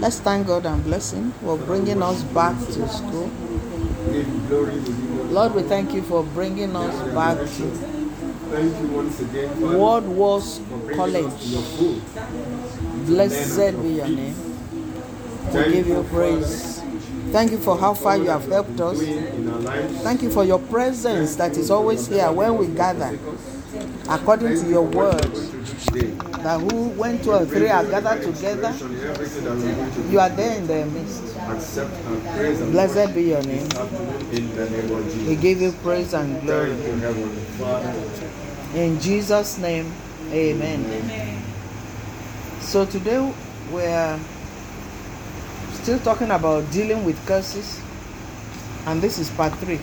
Let's thank God and bless Him for bringing us back to school. Lord, we thank you for bringing us back to Word Wars College. Blessed be your name. We give you praise. Thank you for how far you have helped us. Thank you for your presence that is always here when we gather, according to your word. That who went 2 or 3 are gathered together, you are there in their midst. Blessed be your name. We give you praise and glory. In Jesus' name, amen. So today we're still talking about dealing with curses, and this is part 3.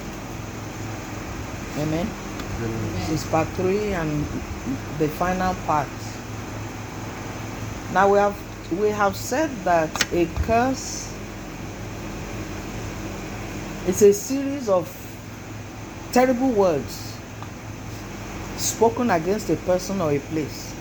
Amen. This is part 3 and the final part. Now we have said that a curse is a series of terrible words spoken against a person or a place,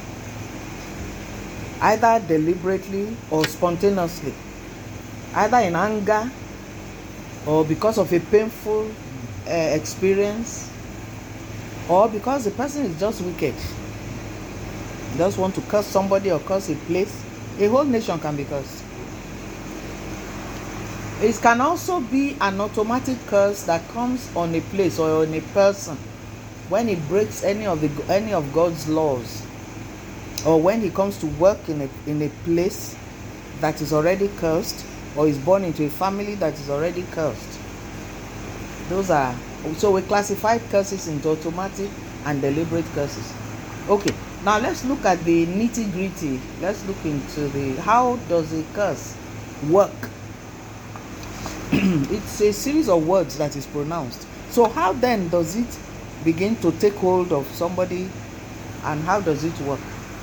either deliberately or spontaneously, either in anger or because of a painful experience, or because the person is just wicked. Just want to curse somebody or curse a place. A whole nation can be cursed. It can also be an automatic curse that comes on a place or on a person when he breaks any of God's laws, or when he comes to work in a place that is already cursed, or is born into a family that is already cursed. So we classify curses into automatic and deliberate curses. Okay, now let's look at the nitty-gritty. Let's look into how does a curse work? It's a series of words that is pronounced. So how then does it begin to take hold of somebody, and how does it work?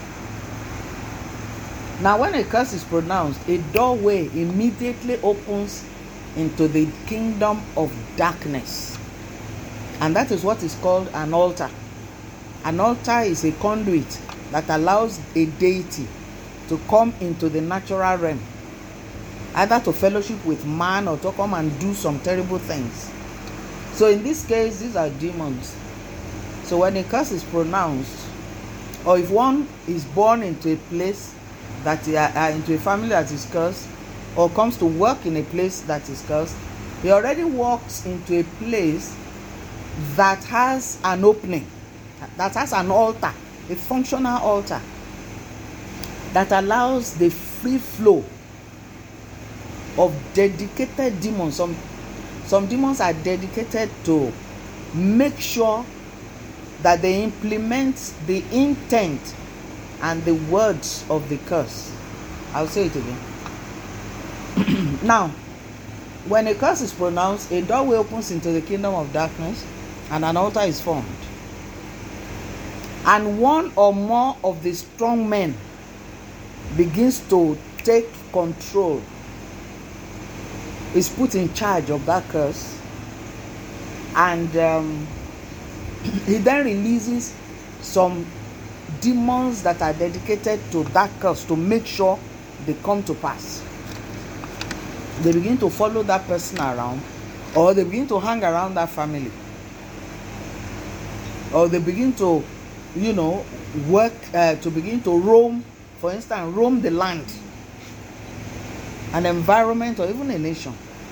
Now, when a curse is pronounced, a doorway immediately opens into the kingdom of darkness. And that is what is called an altar. An altar is a conduit that allows a deity to come into the natural realm, either to fellowship with man or to come and do some terrible things. So in this case, these are demons. So when a curse is pronounced, or if one is born into a place into a family that is cursed, or comes to work in a place that is cursed, he already walks into a place that has an opening, that has an altar, a functional altar that allows the free flow of dedicated demons. Some demons are dedicated to make sure that they implement the intent and the words of the curse. I'll say it again. Now, when a curse is pronounced, a doorway opens into the kingdom of darkness and an altar is formed. And one or more of the strong men begins to take control, is put in charge of that curse, and he then releases some demons that are dedicated to that curse to make sure they come to pass. They begin to follow that person around, or they begin to hang around that family, or they begin to work to begin to roam, for instance, roam the land, an environment, or even a nation.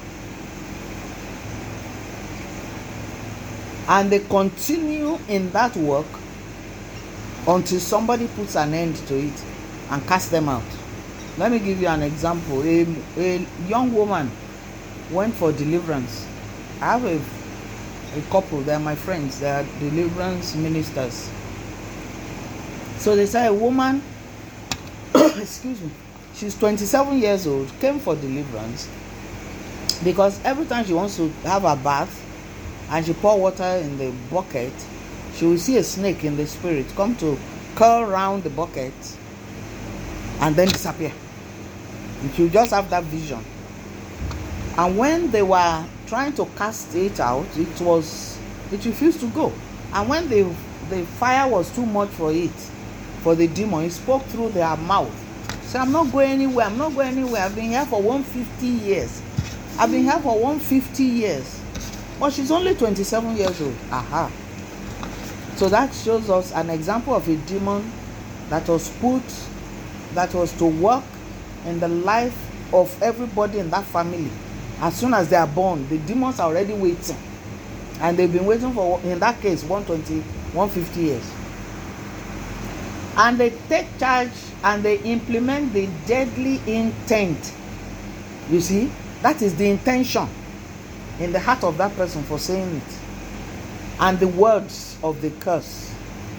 And they continue in that work until somebody puts an end to it and casts them out. Let me give you an example. A young woman went for deliverance. I have a couple, they are my friends, they are deliverance ministers. So they say a woman, excuse me, she's 27 years old, came for deliverance because every time she wants to have a bath and she pour water in the bucket, she will see a snake in the spirit come to curl around the bucket and then disappear. And she will just have that vision. And when they were trying to cast it out, it refused to go. And when the fire was too much for the demon, it spoke through their mouth, Say, I'm not going anywhere. I'm not going anywhere. I've been here for 150 years. I've been here for 150 years. But she's only 27 years old. Aha. So that shows us an example of a demon that was to work in the life of everybody in that family. As soon as they are born, the demons are already waiting. And they've been waiting for, in that case, 150 years. And they take charge and they implement the deadly intent. You see, that is the intention in the heart of that person for saying it. And the words of the curse.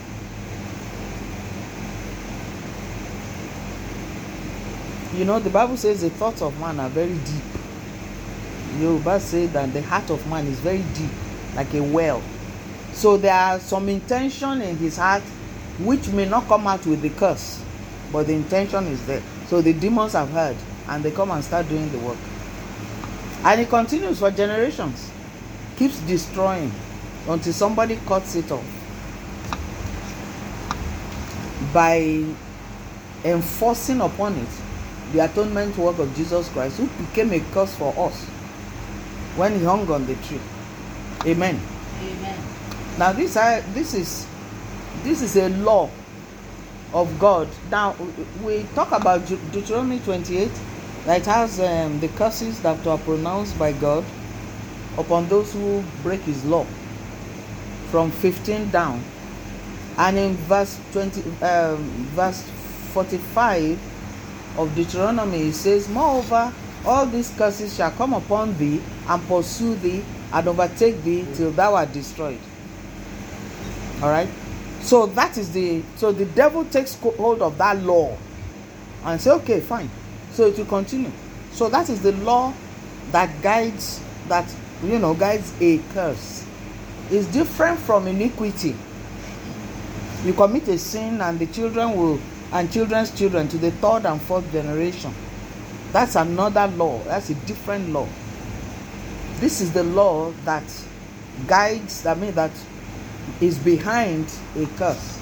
You know, the Bible says the thoughts of man are very deep. Yoruba say that the heart of man is very deep, like a well. So there are some intention in his heart which may not come out with the curse, but the intention is there. So the demons have heard and they come and start doing the work. And it continues for generations. Keeps destroying until somebody cuts it off by enforcing upon it the atonement work of Jesus Christ, who became a curse for us when he hung on the tree. Amen. Amen. Now this is a law of God. Now we talk about Deuteronomy 28, that has the curses that are pronounced by God upon those who break his law, from 15 down. And in verse 45 of Deuteronomy, it says, moreover, all these curses shall come upon thee and pursue thee and overtake thee till thou art destroyed. All right. So that is the devil takes hold of that law and say, okay, fine. So it will continue. So that is the law that guides a curse. It's different from iniquity. You commit a sin and the children will, and children's children to the third and fourth generation. That's another law. That's a different law. This is the law that guides, that is behind a curse.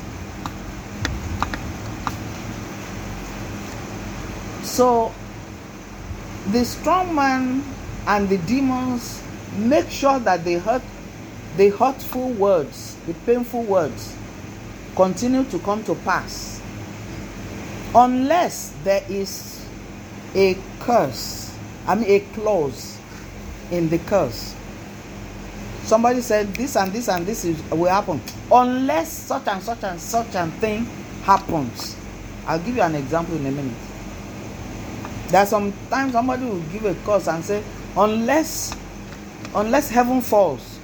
So the strong man and the demons make sure that the hurtful words, the painful words, continue to come to pass, unless there is a curse, a clause in the curse. Somebody said this and this and this will happen unless such and such and such a thing happens. I'll give you an example in a minute. There are sometimes somebody will give a curse and say, unless heaven falls.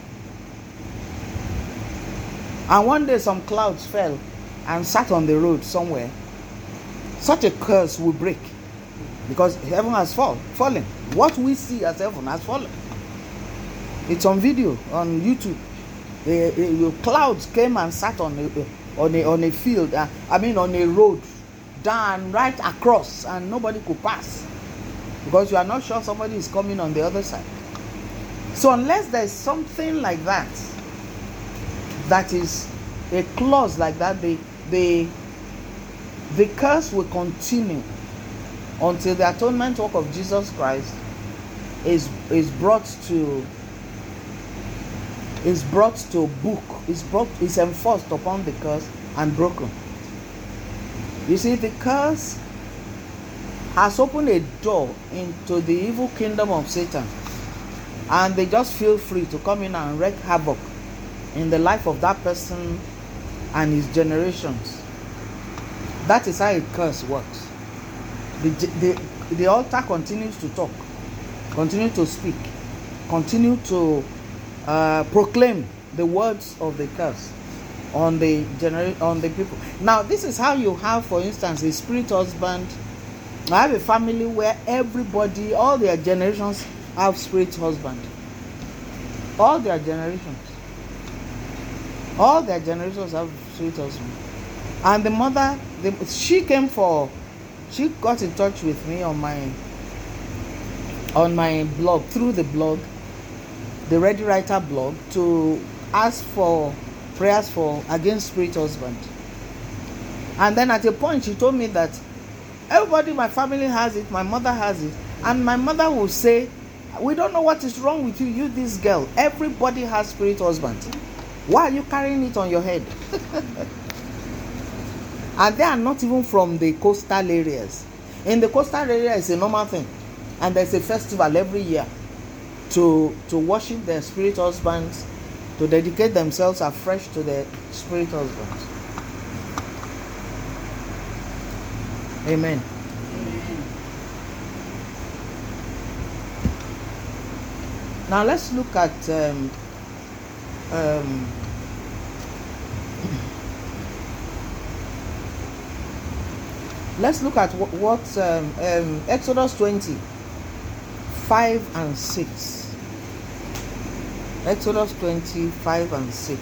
And one day some clouds fell and sat on the road somewhere, such a curse will break, because heaven has fallen. What we see as heaven has fallen. It's on video on YouTube. The clouds came and sat on a field, on a road, down right across, and nobody could pass because you are not sure somebody is coming on the other side. So unless there's something like that, that is a clause like that, the curse will continue until the atonement work of Jesus Christ is brought to book, is enforced upon the curse and broken. You see, the curse has opened a door into the evil kingdom of Satan, and they just feel free to come in and wreak havoc in the life of that person and his generations. That is how a curse works. The altar continues to talk, continue to speak, continue to proclaim the words of the curse on the people. Now, this is how you have, for instance, a spirit husband. I have a family where everybody, all their generations, have spirit husband. All their generations have spirit husband. And the mother, she got in touch with me on my blog, through the blog, the Ready Writer blog, to ask for prayers against spirit husband. And then at a point she told me that Everybody in my family has it. My mother has it. And my mother will say, we don't know what is wrong with you, this girl. Everybody has spirit husband. Why are you carrying it on your head? And they are not even from the coastal areas. In the coastal area, it's a normal thing. And there's a festival every year to worship their spirit husbands, to dedicate themselves afresh to their spirit husbands. Amen. Now let's look at what Exodus 20:5 and 6. Exodus 20:5 and 6.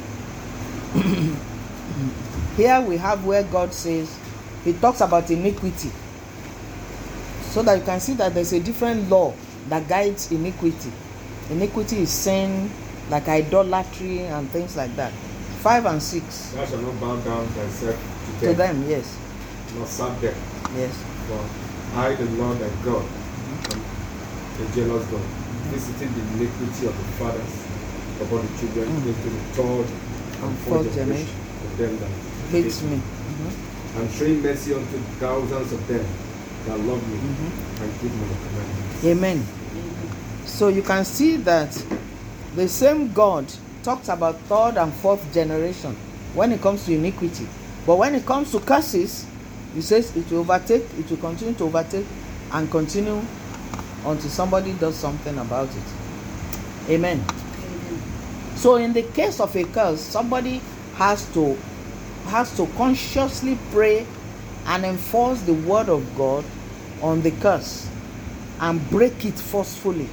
Here we have where God says, He talks about iniquity, so that you can see that there's a different law that guides iniquity. Iniquity is sin, like idolatry and things like that. 5 and 6. Thou shalt not bow down thyself to them, yes. Nor serve them. Yes. For I, the Lord thy God, am a jealous God, visiting the iniquity of the fathers upon the children into the third and fourth generation of them that hates me. And showing mercy unto thousands of them that love me and keep my commandments. Amen. So you can see that the same God talks about third and fourth generation when it comes to iniquity. But when it comes to curses, He says it will overtake, it will continue to overtake and continue until somebody does something about it. Amen. So in the case of a curse, somebody has to consciously pray and enforce the word of God on the curse and break it forcefully.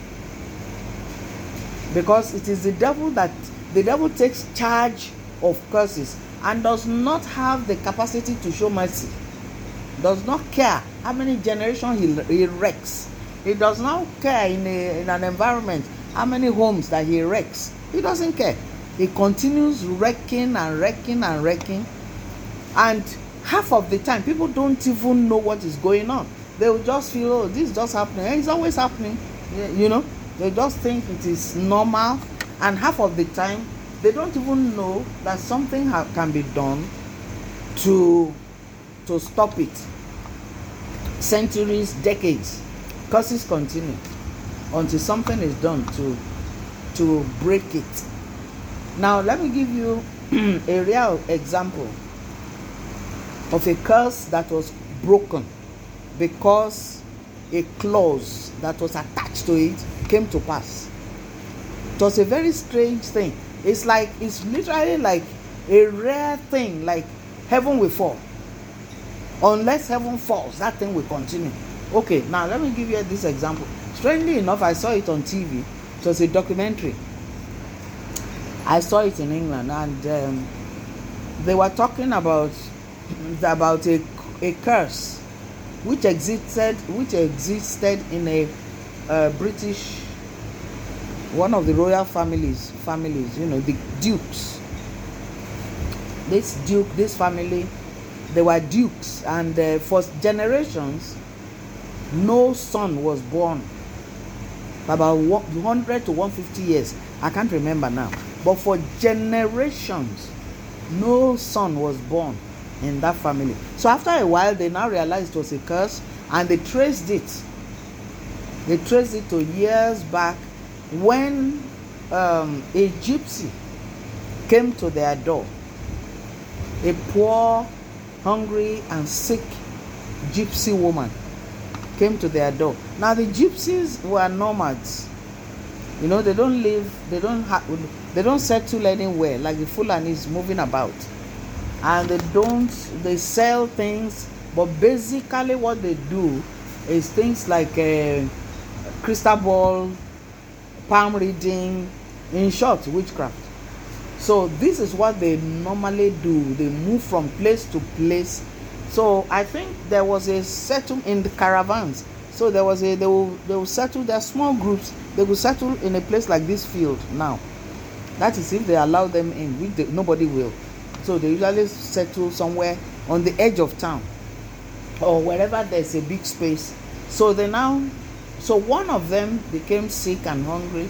Because it is the devil takes charge of curses and does not have the capacity to show mercy. Does not care how many generations he wrecks. He does not care in an environment how many homes that he wrecks. He doesn't care. He continues wrecking and wrecking and wrecking. And half of the time, people don't even know what is going on. They will just feel, oh, this is just happening. It's always happening. You know, they just think it is normal. And half of the time, they don't even know that something can be done to stop it. Centuries, decades, curses continue until something is done to break it. Now, let me give you a real example of a curse that was broken because a clause that was attached to it came to pass. It was a very strange thing. It's literally like a rare thing, like heaven will fall. Unless heaven falls, that thing will continue. Okay, now let me give you this example. Strangely enough, I saw it on TV. It was a documentary. I saw it in England, and they were talking about a curse which existed in a British, one of the royal families, you know, the dukes. This family, they were dukes, and for generations, no son was born. About 100 to 150 years, I can't remember now. But for generations, no son was born in that family. So after a while, they now realized it was a curse, and they traced it. They traced it to years back when a gypsy came to their door. A poor, hungry, and sick gypsy woman came to their door. Now the gypsies were nomads. You know, they don't settle anywhere like the Fulanis moving about. And they sell things, but basically what they do is things like crystal ball, palm reading, in short, witchcraft. So this is what they normally do. They move from place to place. So I think there was a settlement in the caravans. So they will settle. There are small groups. They will settle in a place like this field now. That is if they allow them in, which nobody will. So they usually settle somewhere on the edge of town. or wherever there's a big space. So one of them became sick and hungry.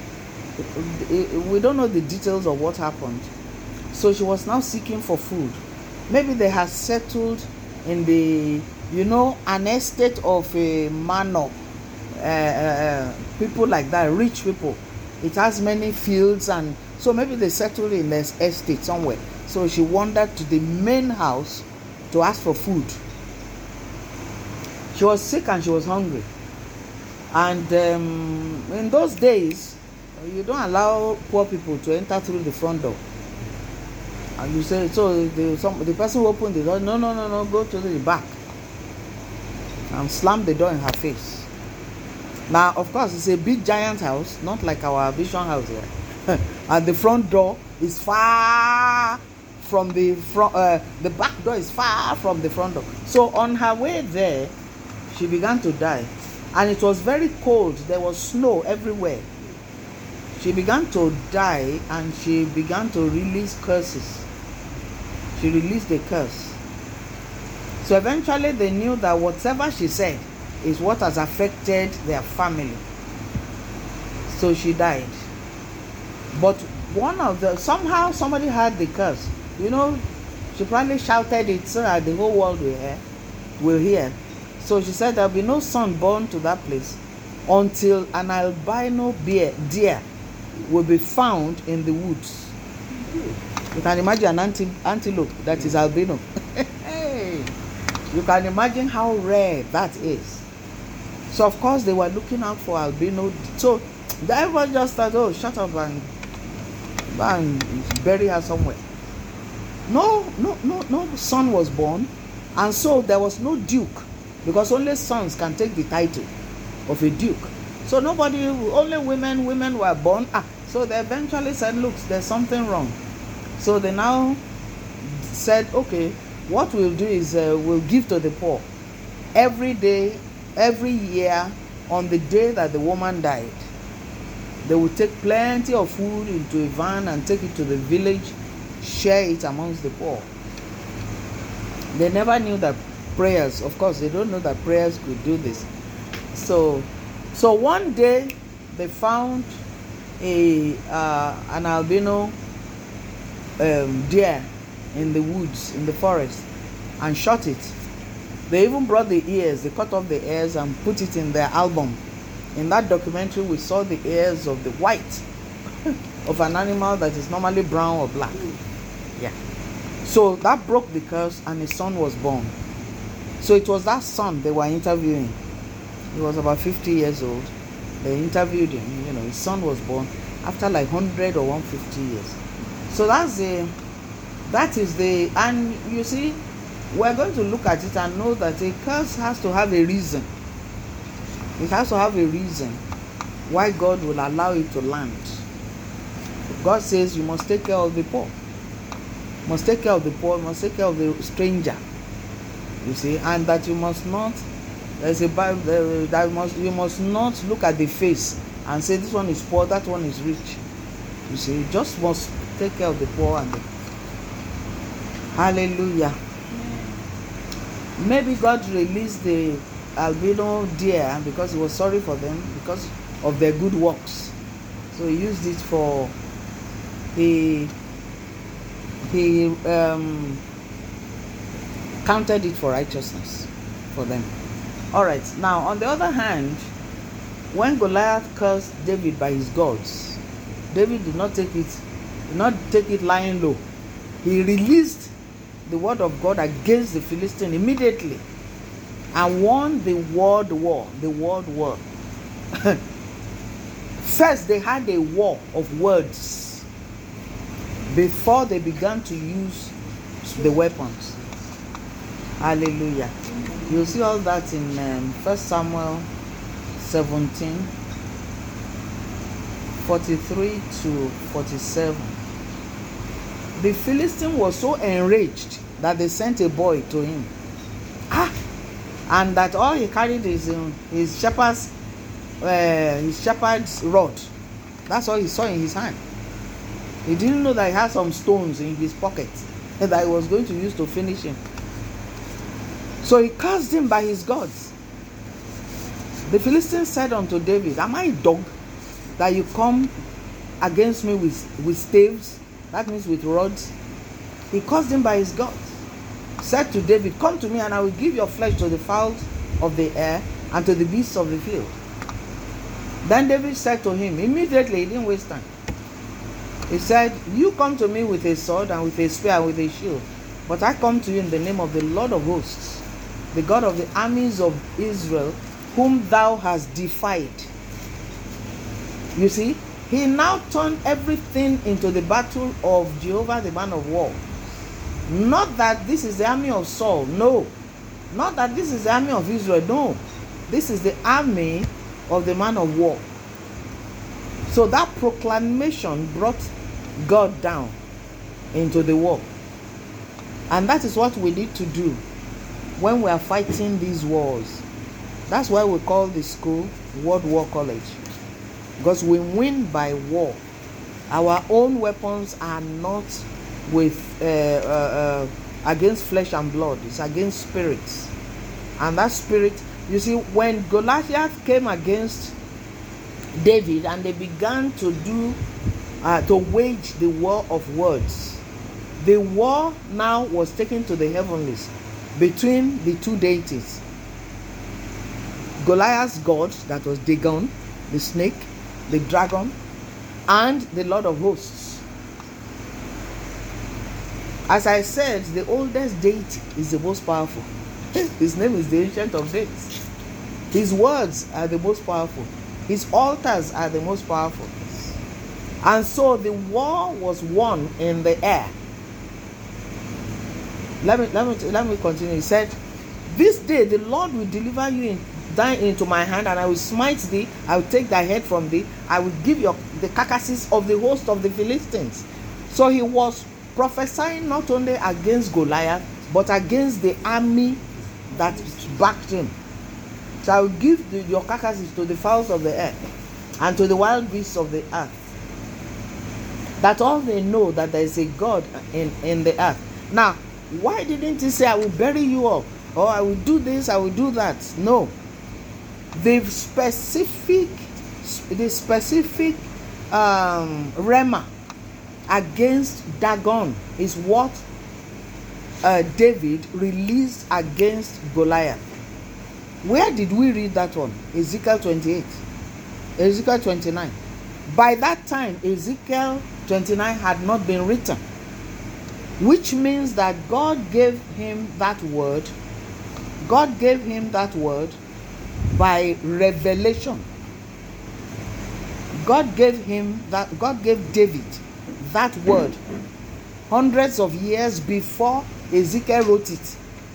We don't know the details of what happened. So she was now seeking for food. Maybe they had settled in the, an estate of a manor. People like that, rich people. It has many fields, and so maybe they settled in this estate somewhere. So she wandered to the main house to ask for food. She was sick and she was hungry. And in those days, you don't allow poor people to enter through the front door. And you say, so the person who opened the door, no, go to the back. And slam the door in her face. Now, of course, it's a big giant house, not like our Vision house here. And the front door is far from the front, the back door is far from the front door. So on her way there, she began to die. And it was very cold. There was snow everywhere. She began to die, and she began to release curses. She released a curse. So eventually they knew that whatever she said is what has affected their family. So she died. But somehow somebody heard the curse. She probably shouted it so that the whole world will hear. So she said there'll be no son born to that place until an albino deer will be found in the woods. You can imagine an antelope that is albino. You can imagine how rare that is. So of course they were looking out for albino. So everyone just thought, oh, shut up and bury her somewhere. No son was born, and so there was no duke, because only sons can take the title of a duke. So only women were born. So they eventually said, look, there's something wrong. So they now said, okay, what we'll do is we'll give to the poor. Every day, every year, on the day that the woman died, they would take plenty of food into a van and take it to the village, share it amongst the poor. They never knew that prayers, of course, they don't know that prayers could do this. So one day they found an albino deer in the woods, in the forest, and shot it. They even brought the ears. They cut off the ears and put it in their album. In that documentary, we saw the ears of the white of an animal that is normally brown or black. Yeah. So that broke the curse, and a son was born. So it was that son they were interviewing. He was about 50 years old. They interviewed him. His son was born after like 100 or 150 years. So that is and you see, we're going to look at it and know that a curse has to have a reason. It has to have a reason why God will allow it to land. God says you must take care of the poor. You must take care of the poor, you must take care of the stranger. You see, and that you must not, there's a Bible that you must not look at the face and say this one is poor, that one is rich. You see, you just must take care of the poor and the hallelujah. Maybe God released the albino deer because he was sorry for them because of their good works. So he used it for he counted it for righteousness for them. All right. Now, on the other hand, when Goliath cursed David by his gods, David did not take it lying low. He released the word of God against the Philistine immediately and won the world war. The world war. First, they had a war of words before they began to use the weapons. Hallelujah. You'll see all that in 1 Samuel 17, 43 to 47. The Philistine was so enraged that they sent a boy to him. And that all he carried is his shepherd's rod. That's all he saw in his hand. He didn't know that he had some stones in his pocket that he was going to use to finish him. So he cast him by his gods. The Philistines said unto David, am I a dog that you come against me with staves? That means with rods. He caused him by his gods. Said to David, come to me and I will give your flesh to the fowls of the air and to the beasts of the field. Then David said to him, immediately, he didn't waste time. He said, you come to me with a sword and with a spear and with a shield, but I come to you in the name of the Lord of hosts, the God of the armies of Israel, whom thou hast defied. You see, he now turned everything into the battle of Jehovah, the man of war. Not that this is the army of Saul, no. Not that this is the army of Israel, no. This is the army of the man of war. So that proclamation brought God down into the war. And that is what we need to do when we are fighting these wars. That's why we call the school World War College. Because we win by war. Our own weapons are not with against flesh and blood. It's against spirits. And that spirit, you see, when Goliath came against David and they began to wage the war of words, the war now was taken to the heavenlies between the two deities. Goliath's god, that was Dagon, the snake, the dragon, and the Lord of hosts. As I said, the oldest deity is the most powerful. His name is the Ancient of Days. His words are the most powerful. His altars are the most powerful. And so the war was won in the air. Let me continue. He said, this day the Lord will deliver you into my hand, and I will smite thee. I will take thy head from thee. I will give you the carcasses of the host of the Philistines. So he was prophesying not only against Goliath, but against the army that backed him. So I will give your carcasses to the fowls of the air and to the wild beasts of the earth, that all may know that there is a God in the earth. Now, why didn't he say, I will bury you up, or I will do this, I will do that? No. The specific rema against Dagon is what David released against Goliath. Where did we read that one? Ezekiel 28, Ezekiel 29. By that time, Ezekiel 29 had not been written, which means that God gave him that word. God gave him that word by revelation. God gave David that word hundreds of years before Ezekiel wrote it.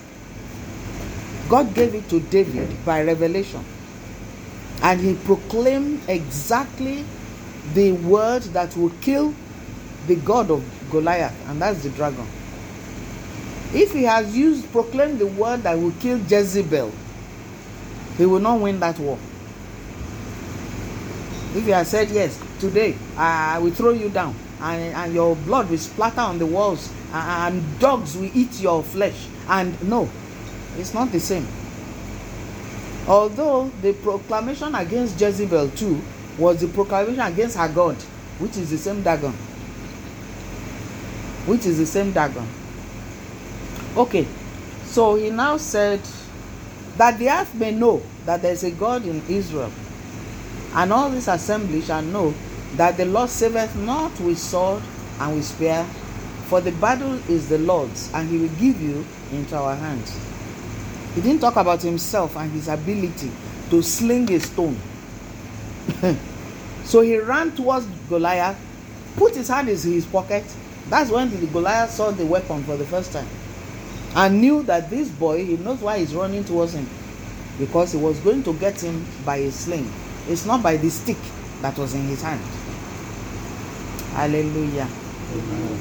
God gave it to David by revelation, and he proclaimed exactly the word that will kill the god of Goliath, and that's the dragon. If he has proclaimed the word that will kill Jezebel, he will not win that war. If he has said, yes, today I will throw you down, and your blood will splatter on the walls, and dogs will eat your flesh, and no, it's not the same. Although the proclamation against Jezebel too was the proclamation against her god, which is the same Dagon. Okay, so he now said that the earth may know that there is a God in Israel, and all this assembly shall know that the Lord saveth not with sword and with spear, for the battle is the Lord's, and he will give you into our hands. He didn't talk about himself and his ability to sling a stone. So he ran towards Goliath, put his hand in his pocket. That's when the Goliath saw the weapon for the first time, and knew that this boy, he knows why he's running towards him, because he was going to get him by a sling. It's not by the stick that was in his hand. Hallelujah. Amen.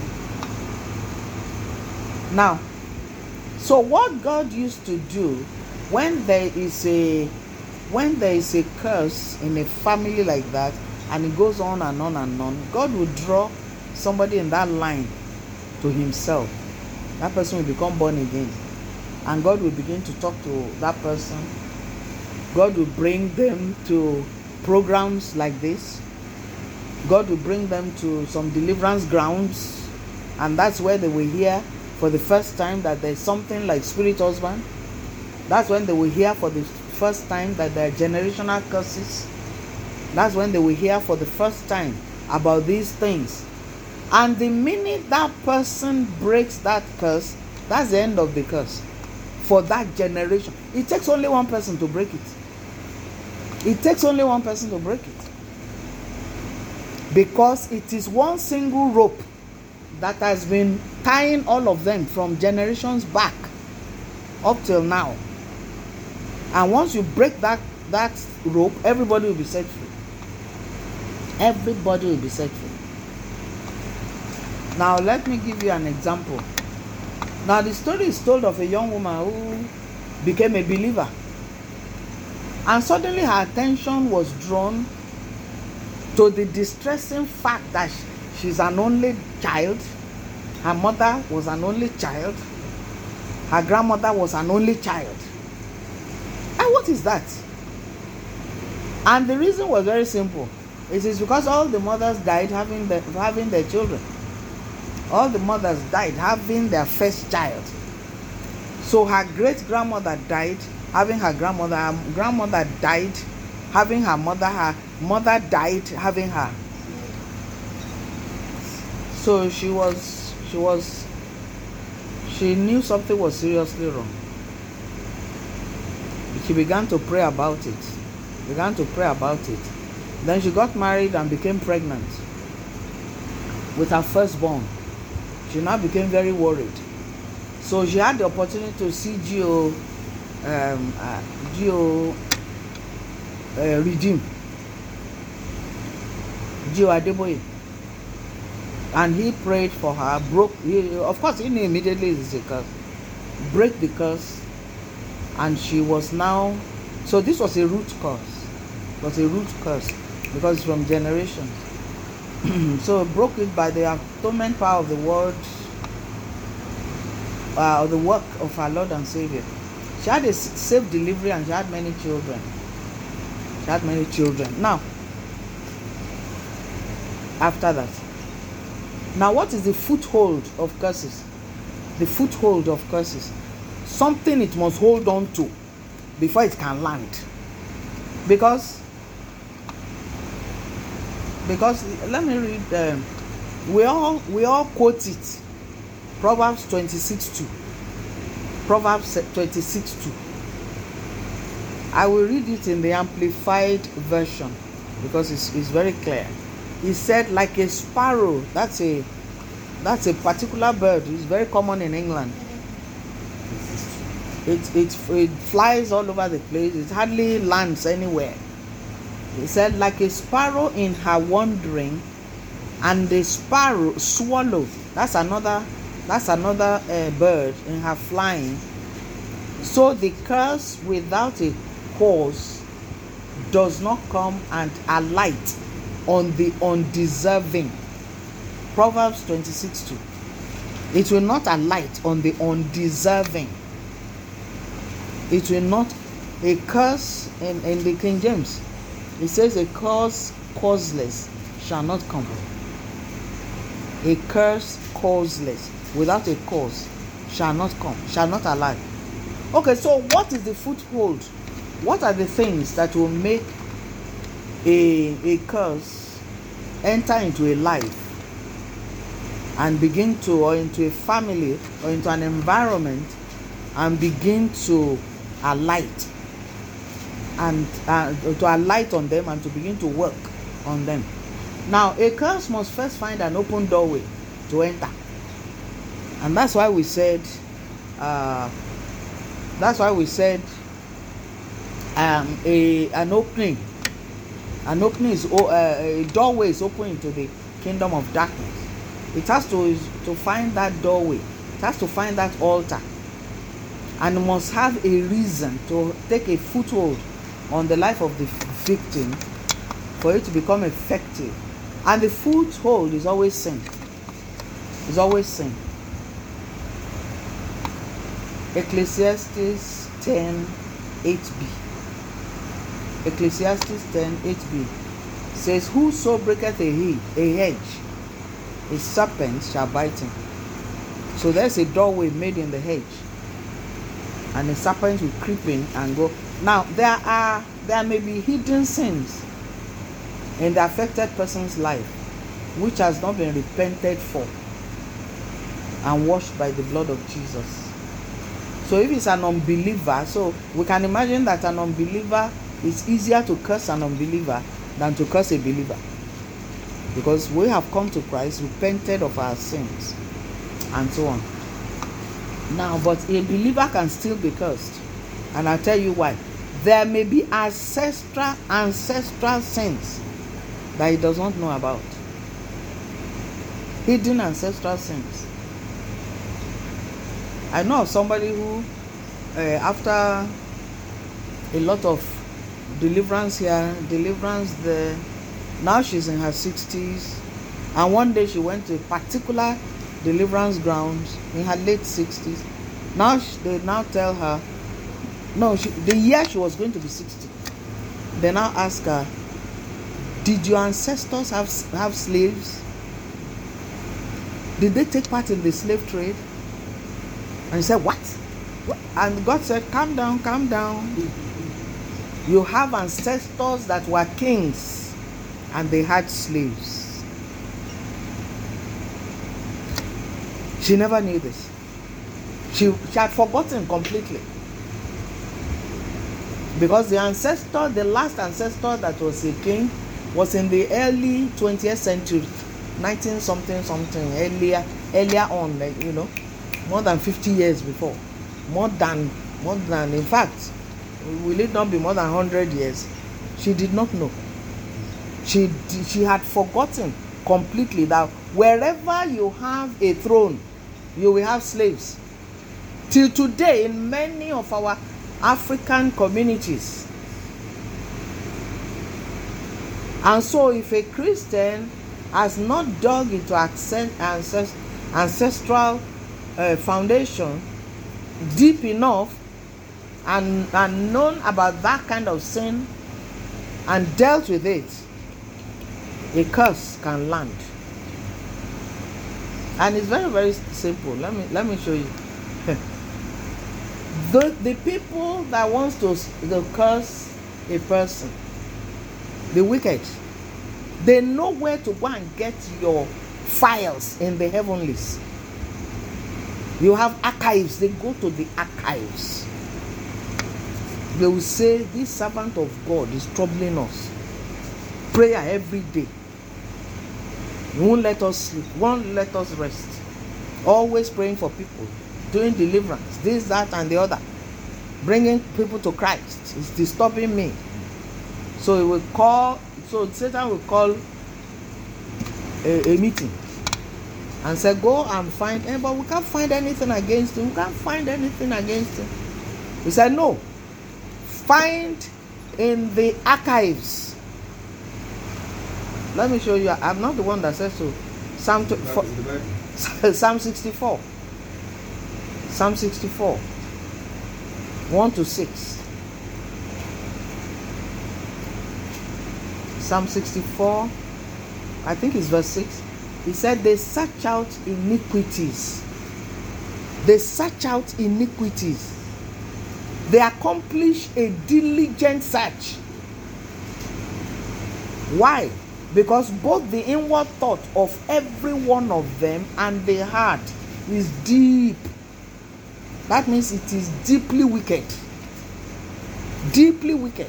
Now, so what God used to do when there is a curse in a family like that, and it goes on and on and on, God will draw somebody in that line to himself. That person will become born again. and God will begin to talk to that person. God will bring them to programs like this. God will bring them to some deliverance grounds, and that's where they will hear for the first time that there's something like spirit husband. That's when they will hear for the first time that there are generational curses. That's when they will hear for the first time about these things. And the minute that person breaks that curse, that's the end of the curse for that generation. It takes only one person to break it. It takes only one person to break it. Because it is one single rope that has been tying all of them from generations back up till now. And once you break that rope, everybody will be set free. Everybody will be set free. Now let me give you an example. Now the story is told of a young woman who became a believer. And suddenly her attention was drawn to the distressing fact that she's an only child. Her mother was an only child. Her grandmother was an only child. And what is that? And the reason was very simple. It is because all the mothers died having their children. All the mothers died having their first child. So her great grandmother died having her grandmother. Her grandmother died having her mother. Her mother died having her. So she knew something was seriously wrong. She began to pray about it. Then she got married and became pregnant with her firstborn. She now became very worried. So she had the opportunity to see Gio Redeem, Gio Adeboye, and he prayed for her. Of course, he knew immediately it's a curse. Break the curse, and she was now. So this was a root curse. It was a root curse because it's from generations. So broke it by the atonement power of the word, the work of our Lord and Savior. She had a safe delivery and she had many children. Now, after that, now what is the foothold of curses? The foothold of curses. Something it must hold on to before it can land. Because let me read. We all quote it. Proverbs 26:2. Proverbs 26:2. I will read it in the Amplified version because it's very clear. He said, like a sparrow. That's a particular bird. It's very common in England. It flies all over the place. It hardly lands anywhere. He said, like a sparrow in her wandering, and the swallow. That's another bird in her flying. So the curse without a cause does not come and alight on the undeserving. Proverbs 26:2. It will not alight on the undeserving. It will not. A curse in the King James, it says a curse causeless shall not come. A curse causeless, without a cause, shall not come, shall not alight. Okay, so what is the foothold? What are the things that will make a curse enter into a life and begin to, or into a family, or into an environment, and begin to alight, and to alight on them and to begin to work on them? Now, a curse must first find an open doorway to enter, and that's why we said an opening is a doorway is open into the kingdom of darkness. It has to find that doorway. It has to find that altar, and it must have a reason to take a foothold on the life of the victim for it to become effective. And the foothold is always sin. It's always sin. Ecclesiastes 10, 8b. Ecclesiastes 10, 8b says, whoso breaketh a hedge, a serpent shall bite him. So there's a doorway made in the hedge, and the serpent will creep in and go. Now there may be hidden sins in the affected person's life which has not been repented for and washed by the blood of Jesus. So if it's an unbeliever, so we can imagine that an unbeliever, it's easier to curse an unbeliever than to curse a believer, because we have come to Christ, repented of our sins, and so on. Now, but a believer can still be cursed, and I'll tell you why. There may be ancestral sins that he does not know about. Hidden ancestral sins. I know of somebody who, after a lot of deliverance here, deliverance there, now she's in her 60s, and one day she went to a particular deliverance ground in her late 60s. Now they now tell her, no, the year she was going to be 60, they now ask her, did your ancestors have slaves? Did they take part in the slave trade? And he said, what? And God said, calm down, calm down. You have ancestors that were kings and they had slaves. She never knew this. She had forgotten completely. Because the last ancestor that was a king was in the early 20th century, 19 something, earlier on, more than 50 years before. More than, in fact, will it not be more than 100 years? She did not know. She had forgotten completely that wherever you have a throne, you will have slaves. Till today, in many of our African communities. And so if a Christian has not dug into ancestral foundation deep enough and known about that kind of sin and dealt with it, a curse can land. And it's very, very simple. Let me show you. The people that wants to curse a person, the wicked, they know where to go and get your files in the heavenlies. You have archives. They go to the archives. They will say, this servant of God is troubling us. Prayer every day. Won't let us sleep. Won't let us rest. Always praying for people. Doing deliverance. This, that, and the other. Bringing people to Christ. It's disturbing me. So Satan will call a meeting. And say, go and find him. But we can't find anything against him. We can't find anything against him. He said, no. Find in the archives. Let me show you. I'm not the one that says so. Psalm 64. Psalm 64. 1 to 6. Psalm 64. I think it's verse 6. He said, they search out iniquities. They search out iniquities. They accomplish a diligent search. Why? Because both the inward thought of every one of them and the heart is deep. That means it is deeply wicked. Deeply wicked.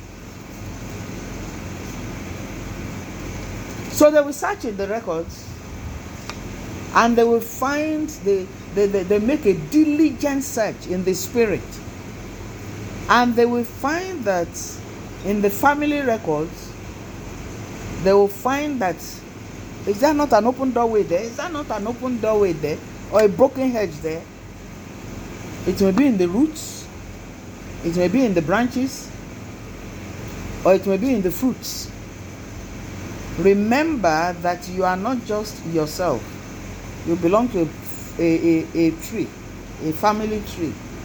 So they will search in the records and they will find, they make a diligent search in the spirit. And they will find that in the family records, they will find that, is there not an open doorway there? Is there not an open doorway there? Or a broken hedge there? It may be in the roots. It may be in the branches. Or it may be in the fruits. Remember that you are not just yourself. You belong to a tree, a family tree.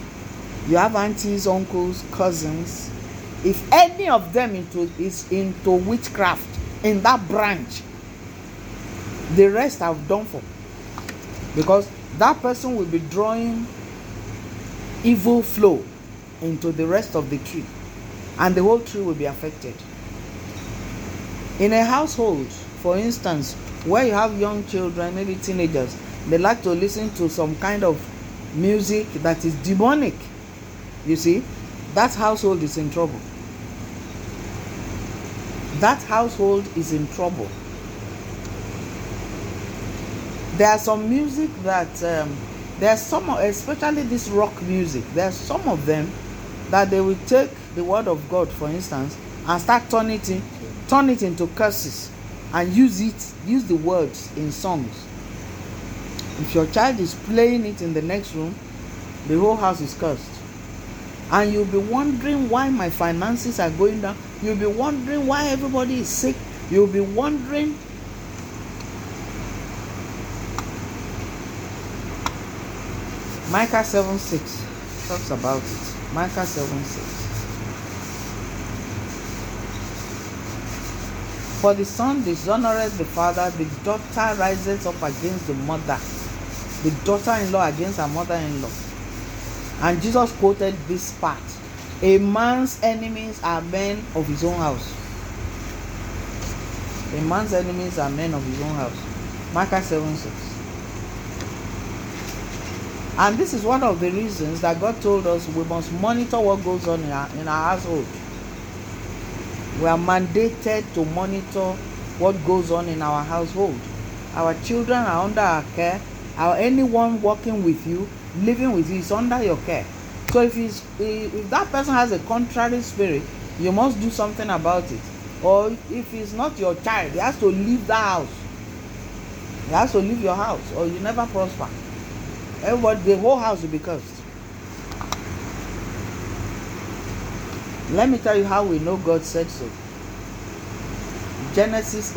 You have aunties, uncles, cousins. If any of them is into witchcraft in that branch, the rest have done for. Because that person will be drawing evil flow into the rest of the tree, and the whole tree will be affected. In a household, for instance, where you have young children, maybe teenagers, they like to listen to some kind of music that is demonic. You see, that household is in trouble. That household is in trouble. There are some music that there are some, especially this rock music, there are some of them that they will take the word of God, for instance, and start turn it into curses and use the words in songs. If your child is playing it in the next room, the whole house is cursed. And you'll be wondering why my finances are going down. You'll be wondering why everybody is sick. You'll be wondering. Micah 7:6 talks about it. Micah 7:6. For the son dishonoreth the father, the daughter rises up against the mother, the daughter-in-law against her mother-in-law. And Jesus quoted this part. A man's enemies are men of his own house. A man's enemies are men of his own house. Micah 7:6. And this is one of the reasons that God told us we must monitor what goes on in our household. We are mandated to monitor what goes on in our household. Our children are under our care. Anyone working with you, living with you, is under your care. So if that person has a contrary spirit, you must do something about it. Or if it's not your child, he has to leave that house. He has to leave your house, or you never prosper. Everybody, the whole house will be cursed. Let me tell you how we know God said so. Genesis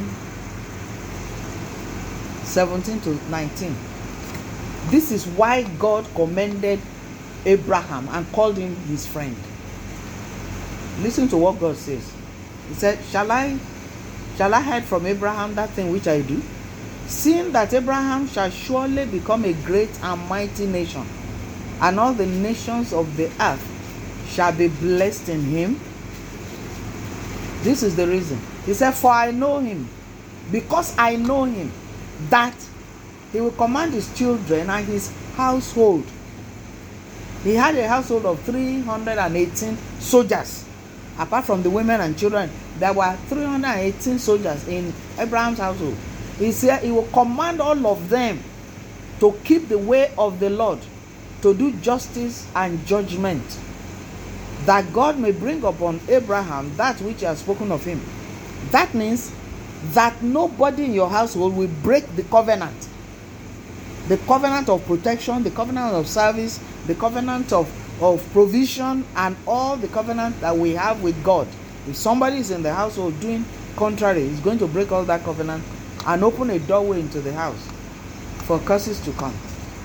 18:17-19. This is why God commended Abraham and called him his friend. Listen to what God says. He said, Shall I hide from Abraham that thing which I do? Seeing that Abraham shall surely become a great and mighty nation, and all the nations of the earth shall be blessed in him. This is the reason. He said, for I know him, because I know him, that he will command his children and his household. He had a household of 318 soldiers. Apart from the women and children, there were 318 soldiers in Abraham's household. He said he will command all of them to keep the way of the Lord, to do justice and judgment, that God may bring upon Abraham that which he has spoken of him. That means that nobody in your household will break the covenant. The covenant of protection, the covenant of service, the covenant of provision, and all the covenant that we have with God. If somebody is in the household doing contrary, he's going to break all that covenant and open a doorway into the house for curses to come.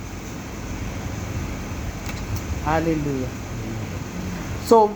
Hallelujah. So,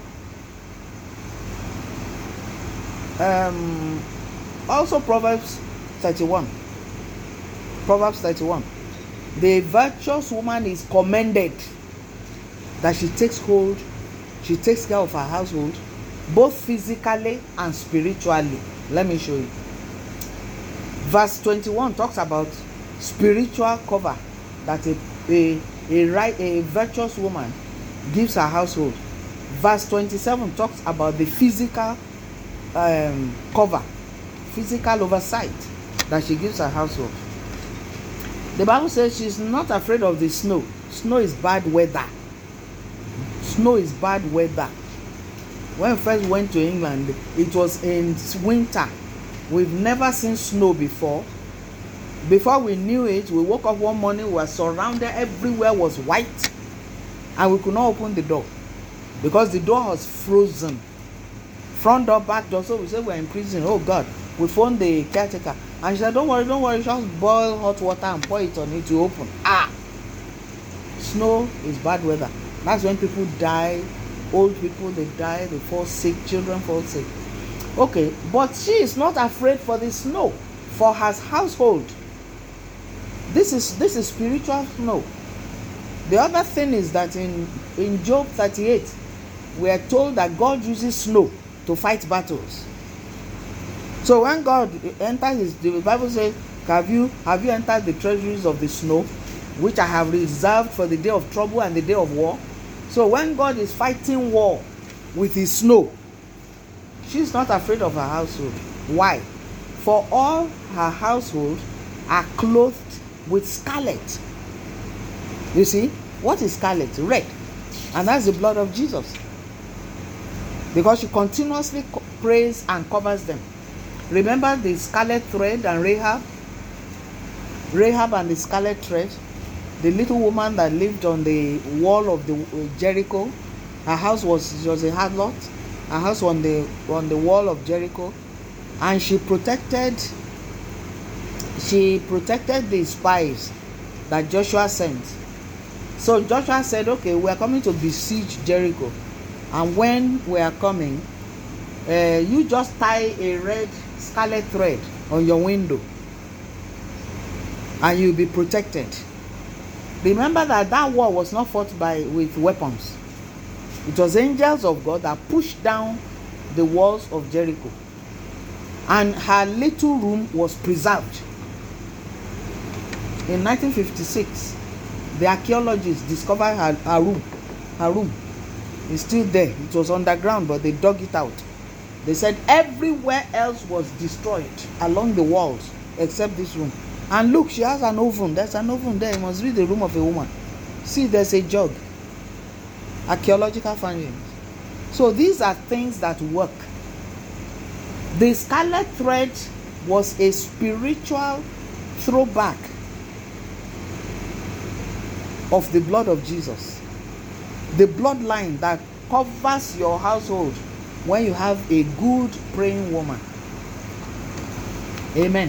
also Proverbs 31. Proverbs 31. The virtuous woman is commended that she takes care of her household, both physically and spiritually. Let me show you. Verse 21 talks about spiritual cover that a virtuous woman gives her household. Verse 27 talks about the physical cover, physical oversight that she gives her household. The Bible says she's not afraid of the snow. Snow is bad weather. Snow is bad weather. When we first went to England, it was in winter. We've never seen snow before. Before we knew it, we woke up one morning, we were surrounded, everywhere was white, and we could not open the door because the door was frozen. Front door, back door. So we said we're in prison. Oh God. We phoned the caretaker, and she said, don't worry, just boil hot water and pour it on it to open. Snow is bad weather. That's when people die. Old people, they die, they fall sick, children fall sick. Okay, but she is not afraid for the snow, for her household. This is spiritual snow. The other thing is that in Job 38, we are told that God uses snow to fight battles. So when God enters the Bible says, have you entered the treasuries of the snow, which I have reserved for the day of trouble and the day of war? So when God is fighting war with his snow, she's not afraid of her household. Why? For all her household are clothed with scarlet. You see, what is scarlet? Red. And that's the blood of Jesus. Because she continuously prays and covers them. Remember the scarlet thread and Rahab? Rahab and the scarlet thread. The little woman that lived on the wall of the Jericho. Her house was a harlot. Her house on the wall of Jericho. And she protected the spies that Joshua sent. So Joshua said, okay, we are coming to besiege Jericho. And when we are coming, you just tie a red scarlet thread on your window. And you'll be protected. Remember that war was not fought with weapons. It was angels of God that pushed down the walls of Jericho. And her little room was preserved. In 1956, the archaeologists discovered her room. Her room is still there. It was underground, but they dug it out. They said everywhere else was destroyed along the walls except this room. And look, she has an oven. There's an oven there. It must be the room of a woman. See, there's a jug. Archaeological findings. So these are things that work. The scarlet thread was a spiritual throwback of the blood of Jesus. The bloodline that covers your household when you have a good praying woman. Amen.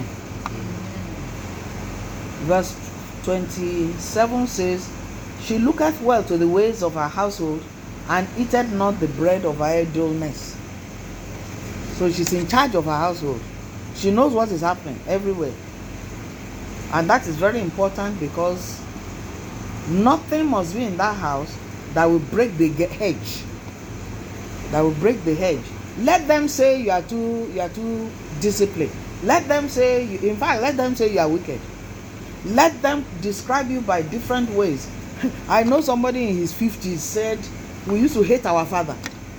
Verse 27 says, she looketh well to the ways of her household, and eateth not the bread of her idleness. So she's in charge of her household. She knows what is happening everywhere. And that is very important, because nothing must be in that house that will break the hedge. That will break the hedge. Let them say you are too disciplined. Let them say let them say you are wicked. Let them describe you by different ways. I know somebody in his 50s said, we used to hate our father.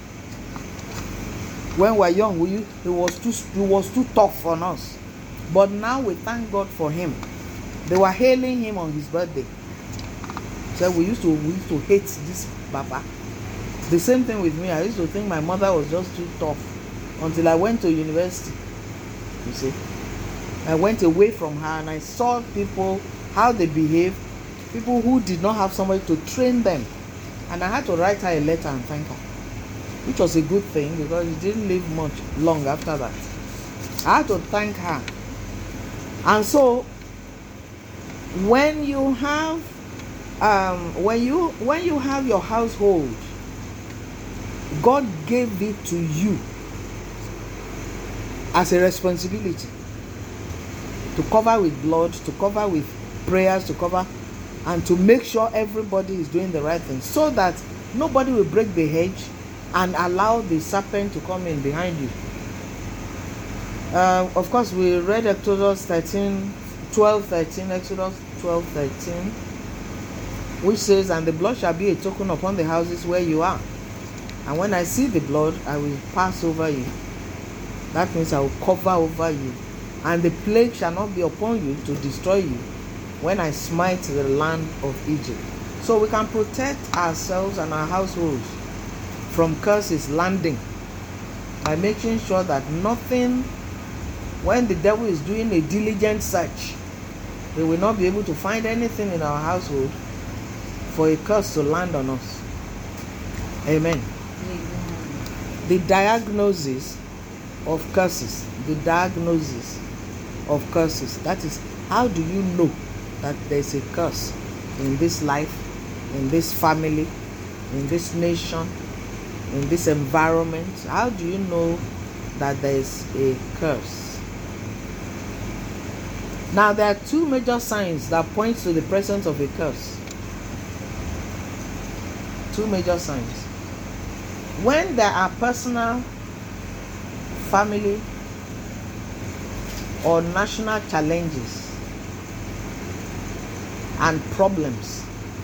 When we were young, he was too tough on us. But now we thank God for him. They were hailing him on his birthday. So we used to hate this Baba. The same thing with me. I used to think my mother was just too tough until I went to university. You see, I went away from her and I saw people, how they behave, people who did not have somebody to train them. And I had to write her a letter and thank her, which was a good thing, because it didn't live much long after that. I had to thank her. And so when you have your household, God gave it to you as a responsibility to cover with blood, to cover with prayers, to cover and to make sure everybody is doing the right thing, so that nobody will break the hedge and allow the serpent to come in behind you. Of course, we read Exodus 12:13, which says, and the blood shall be a token upon the houses where you are. And when I see the blood, I will pass over you. That means I will cover over you. And the plague shall not be upon you to destroy you when I smite the land of Egypt. So we can protect ourselves and our households from curses landing by making sure that nothing, when the devil is doing a diligent search, they will not be able to find anything in our household for a curse to land on us. Amen. The diagnosis of curses. That is, how do you know that there's a curse in this life, in this family, in this nation, in this environment? How do you know that there is a curse? Now, there are two major signs that point to the presence of a curse. Two major signs. When there are personal, family, or national challenges and problems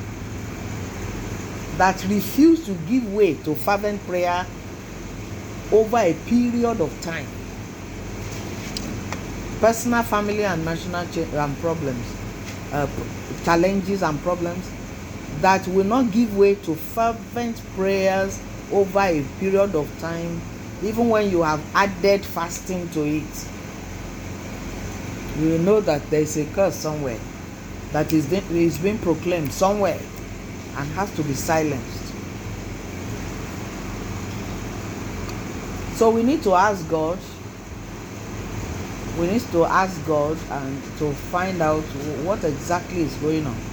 that refuse to give way to fervent prayer over a period of time. Personal, family, and national problems, challenges and problems that will not give way to fervent prayers over a period of time, even when you have added fasting to it. You will know that there is a curse somewhere that is being proclaimed somewhere and has to be silenced. So we need to ask God. We need to ask God and to find out what exactly is going on.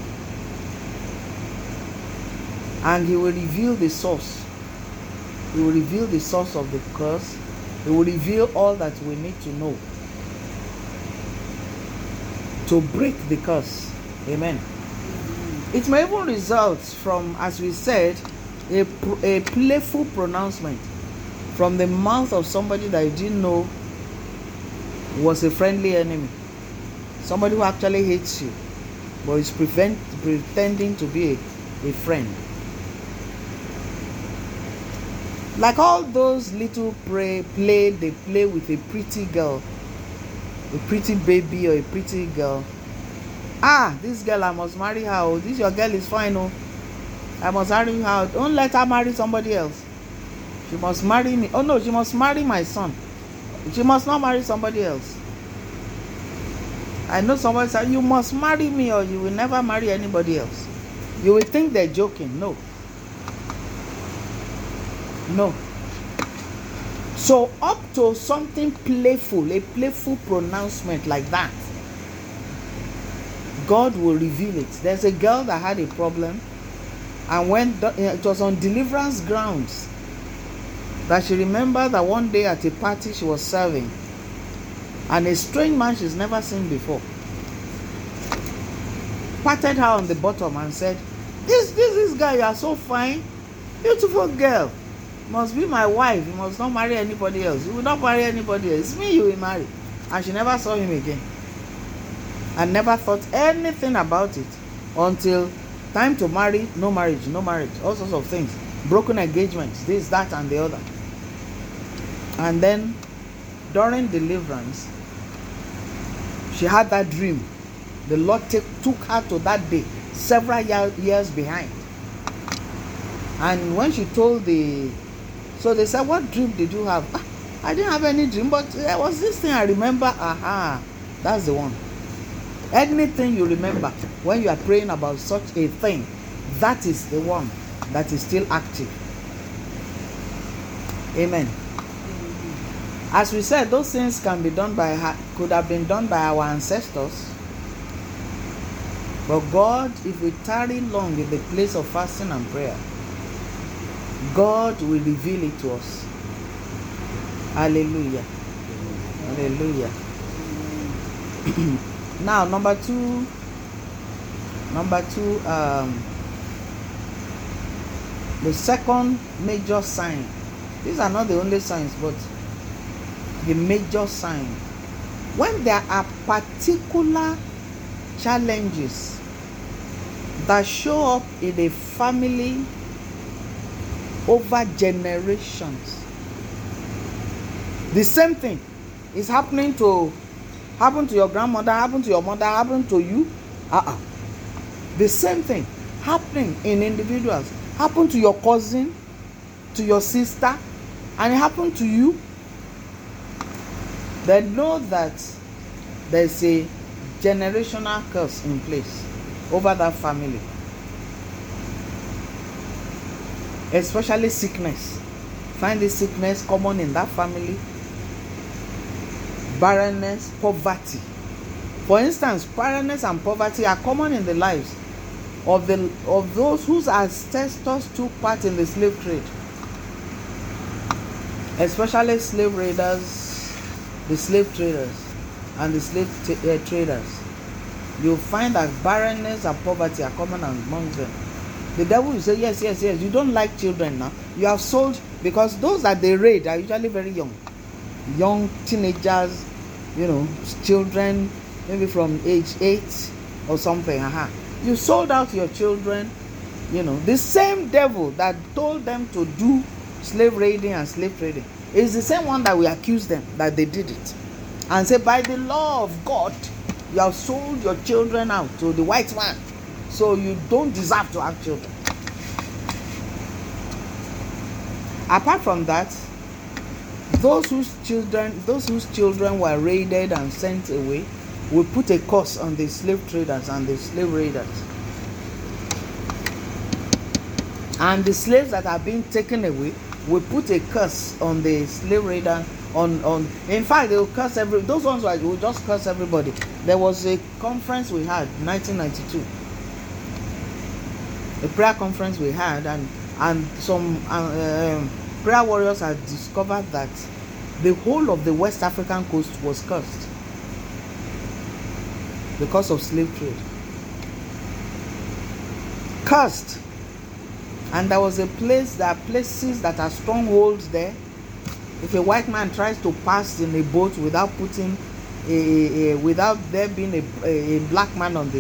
And He will reveal the source. He will reveal the source of the curse. He will reveal all that we need to know to break the curse. Amen. It may even result from, as we said, a playful pronouncement from the mouth of somebody that you didn't know was a friendly enemy. Somebody who actually hates you, but is pretending to be a friend. Like all those little they play with a pretty girl, a pretty baby or a pretty girl. This girl, I must marry her. Oh, this your girl is fine. Oh, I must marry her. Don't let her marry somebody else. She must marry me. Oh no, she must marry my son. She must not marry somebody else. I know somebody said, you must marry me or you will never marry anybody else. You will think they're joking. No. So up to something playful, a playful pronouncement like that, God will reveal it. There's a girl that had a problem, and when it was on deliverance grounds that she remembered that one day at a party she was serving, and a strange man she's never seen before patted her on the bottom and said, this guy, you are so fine, beautiful girl, must be my wife. You must not marry anybody else. You will not marry anybody else. It's me you will marry. And she never saw him again and never thought anything about it until time to marry. No marriage, all sorts of things, broken engagements, this, that, and the other. And then during deliverance, she had that dream. The Lord took her to that day several years behind. And when she told so they said, what dream did you have? I didn't have any dream, but there was this thing I remember. That's the one. Anything you remember when you are praying about such a thing, that is the one that is still active. Amen. As we said, those things could have been done by our ancestors. But God, if we tarry long in the place of fasting and prayer, God will reveal it to us. Hallelujah. Hallelujah. Now, number two, the second major sign. These are not the only signs, but the major sign. When there are particular challenges that show up in a family over generations, the same thing is happened to your grandmother, happened to your mother, happened to you. The same thing happening in individuals, happened to your cousin, to your sister, and it happened to you. They know that there's a generational curse in place over that family, especially sickness. Find this sickness common in that family. Barrenness, poverty. For instance, barrenness and poverty are common in the lives of those whose ancestors took part in the slave trade, especially slave raiders, the slave traders, and the slave traders, you'll find that barrenness and poverty are common among them. The devil will say, yes, you don't like children now. You have sold, because those that they raid are usually very young teenagers, children, maybe from age 8 or something. You sold out your children. The same devil that told them to do slave raiding and slave trading is the same one that we accuse them that they did it, and say, by the law of God, you have sold your children out to the white man, so you don't deserve to have children. Apart from that, those whose children were raided and sent away will put a curse on the slave traders and the slave raiders. And the slaves that are being taken away will put a curse on the slave raider. In fact, they will curse those ones will just curse everybody. There was a conference we had in 1992, a prayer conference we had, and some prayer warriors had discovered that the whole of the West African coast was cursed because of slave trade. Cursed. And there was there are places that are strongholds there. If a white man tries to pass in a boat without putting without there being a black man in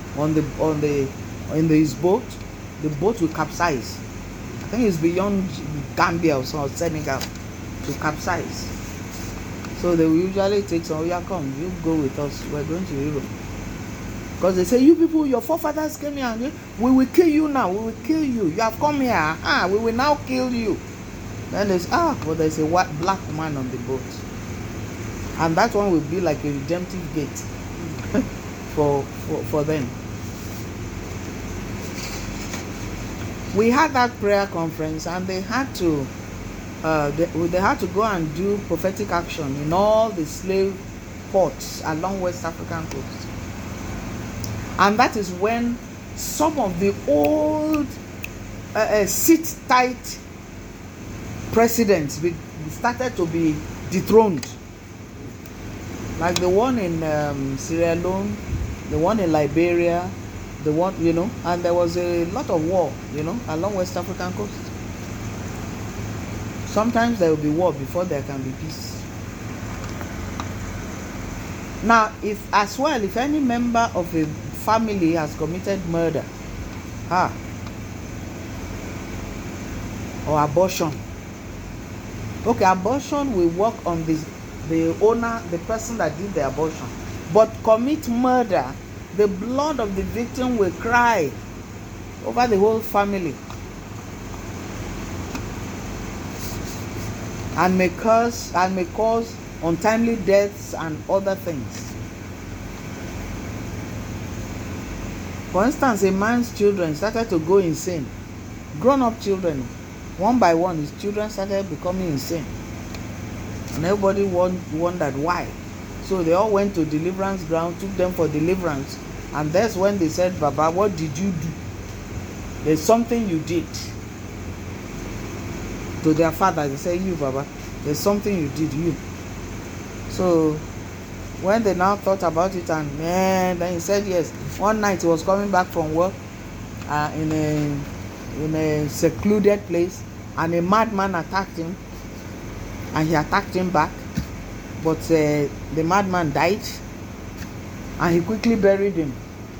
his boat, the boat will capsize. I think it's beyond Gambia or Senegal to capsize. So they will usually take some, come, you go with us, we're going to Europe. Because they say, you people, your forefathers came here, and we will kill you now, we will kill you. You have come here, we will now kill you. Then there's, but there's a black man on the boat. And that one will be like a redemptive gate for them. We had that prayer conference, and they had to go and do prophetic action in all the slave ports along West African coast. And that is when some of the old sit-tight presidents started to be dethroned. Like the one in Sierra Leone, the one in Liberia, the one, and there was a lot of war, along West African coast. Sometimes there will be war before there can be peace. Now, if any member of a family has committed murder, or abortion. Okay, abortion will work on the owner, the person that did the abortion. But commit murder, the blood of the victim will cry over the whole family and may cause untimely deaths and other things. For instance, a man's children started to go insane. Grown-up children, one by one, his children started becoming insane. And everybody wondered why. So they all went to deliverance ground, took them for deliverance. And that's when they said, Baba, what did you do? There's something you did. To their father, they say, you, Baba, there's something you did, you. So when they now thought about it, and then he said yes. One night he was coming back from work in a secluded place, and a madman attacked him, and he attacked him back, but the madman died, and he quickly buried him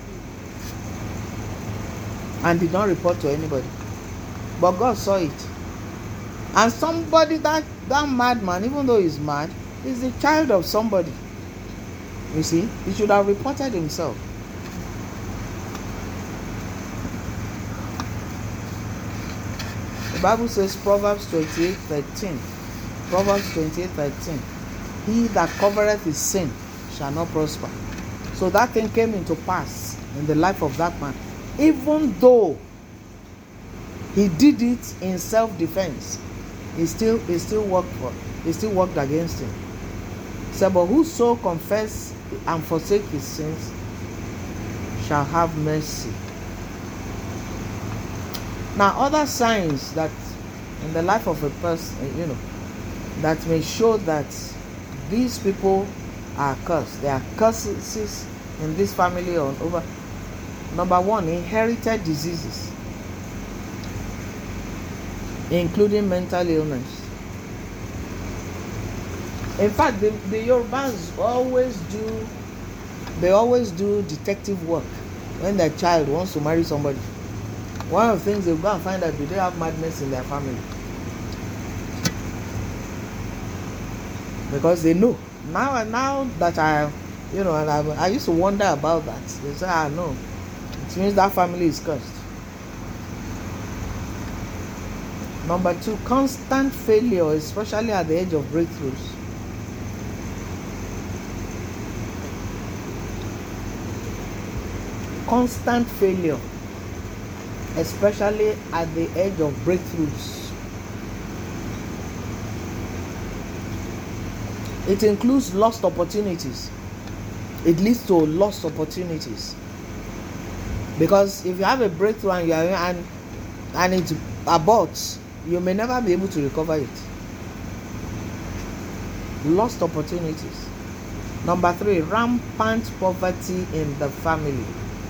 and did not report to anybody. But God saw it, and somebody, that madman, even though he's mad, is the child of somebody. You see, he should have reported himself. The Bible says, Proverbs 28:13. Proverbs 28:13. He that covereth his sin shall not prosper. So that thing came into pass in the life of that man. Even though he did it in self-defense, he still worked against him. So, but whoso confess and forsake his sins shall have mercy. Now, other signs that in the life of a person, that may show that these people are cursed. There are curses in this family or over. Number one, inherited diseases, including mental illness. In fact, the Yorubas always do detective work when their child wants to marry somebody. One of the things they'll go and find out, do they have madness in their family? Because they know. Now that I used to wonder about that. They say, no. It means that family is cursed. Number two, constant failure, especially at the age of breakthroughs. Constant failure, especially at the edge of breakthroughs. It includes lost opportunities. It leads to lost opportunities. Because if you have a breakthrough and it aborts, you may never be able to recover it. Lost opportunities. Number three, rampant poverty in the family.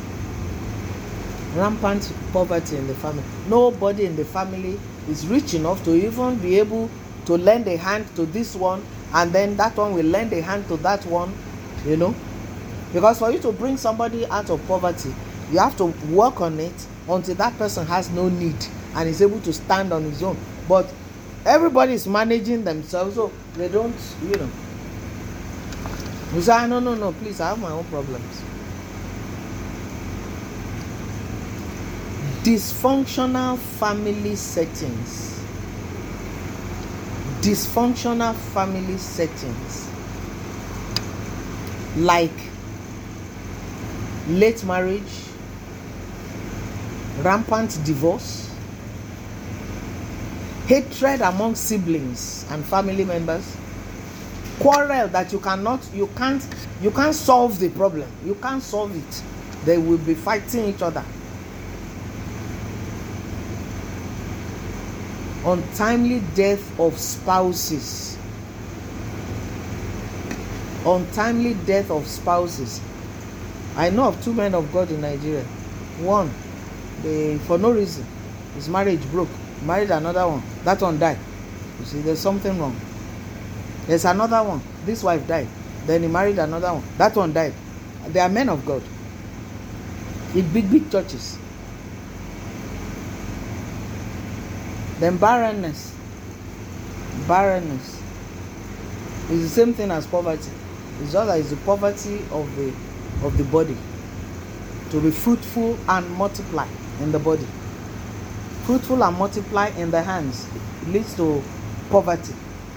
Rampant poverty in the family. Nobody in the family is rich enough to even be able to lend a hand to this one, and then that one will lend a hand to that one, because for you to bring somebody out of poverty, you have to work on it until that person has no need and is able to stand on his own. But everybody is managing themselves, so they don't, you say, no, please, I have my own problems. Dysfunctional family settings. Dysfunctional family settings. Like late marriage, rampant divorce, hatred among siblings and family members, quarrel that you can't solve the problem. You can't solve it. They will be fighting each other. Untimely death of spouses. Untimely death of spouses. I know of 2 men of God in Nigeria. One, for no reason, his marriage broke. Married another one. That one died. You see, there's something wrong. There's another one. This wife died. Then he married another one. That one died. They are men of God. In big churches. Then barrenness. Barrenness is the same thing as poverty. It's just that it's the poverty of the body. To be fruitful and multiply in the body. Fruitful and multiply in the hands. It leads to poverty.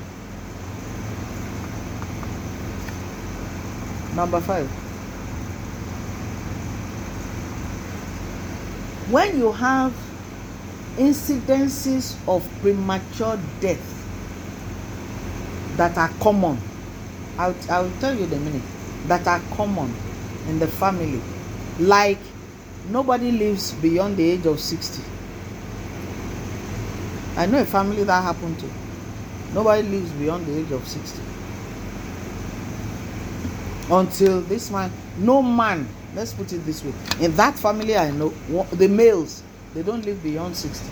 Number 5. When you have incidences of premature death that are common, I'll tell you in a minute, that are common in the family, like nobody lives beyond the age of 60. I know a family that happened to. Nobody lives beyond the age of 60. Until this man, no man, let's put it this way, in that family I know, the males, they don't live beyond 60.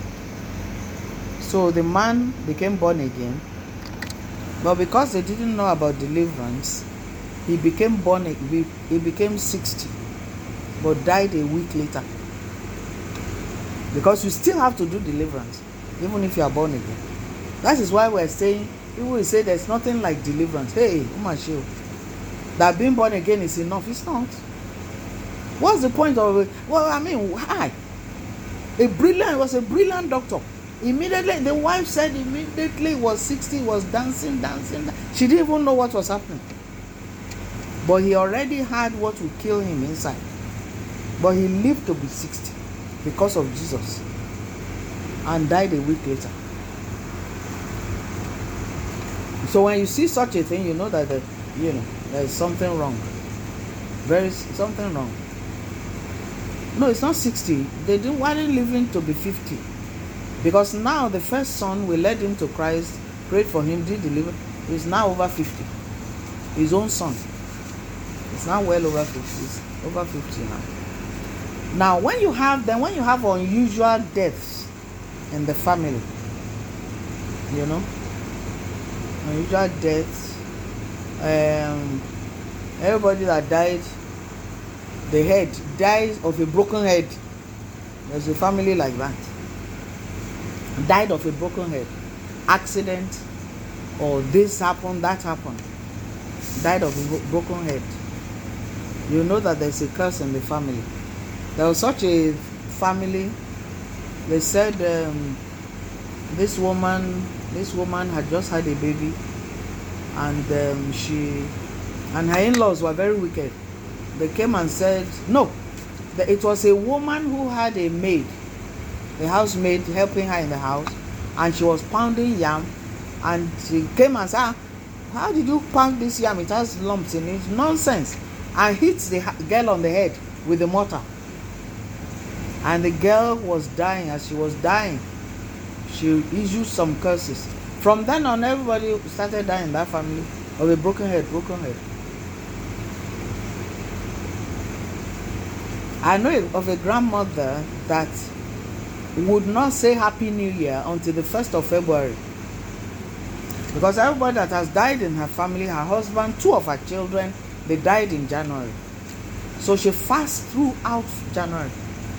So the man became born again, but because they didn't know about deliverance, he became 60, but died a week later. Because you still have to do deliverance, even if you are born again. That is why we're saying, people will say there's nothing like deliverance. Hey, that being born again is enough. It's not. What's the point of it? Well, I mean, why? Was a brilliant doctor. Immediately, the wife said immediately was 60, was dancing. She didn't even know what was happening. But he already had what would kill him inside. But he lived to be 60 because of Jesus. And died a week later. So when you see such a thing, you know that there's something wrong. Something wrong. No, it's not 60. They didn't want him living to be 50. Because now the first son, we led him to Christ, prayed for him, did deliver. He's now over 50. His own son. It's now well over 50. He's over 50 now. Now, when you have unusual deaths in the family, you know, unusual deaths, everybody that died, the head dies of a broken head. There's a family like that. Died of a broken head. Accident, or this happened, that happened. Died of a broken head. You know that there's a curse in the family. There was such a family. They said this woman had just had a baby, and her in-laws were very wicked. They came and said, no, it was a woman who had a maid, a housemaid helping her in the house, and she was pounding yam, and she came and said, how did you pound this yam? It has lumps in it. Nonsense. And hit the girl on the head with the mortar. And the girl was dying. As she was dying, she issued some curses. From then on, everybody started dying in that family of a broken head. I know of a grandmother that would not say Happy New Year until the 1st of February. Because everybody that has died in her family, her husband, 2 of her children, they died in January. So she fasts throughout January.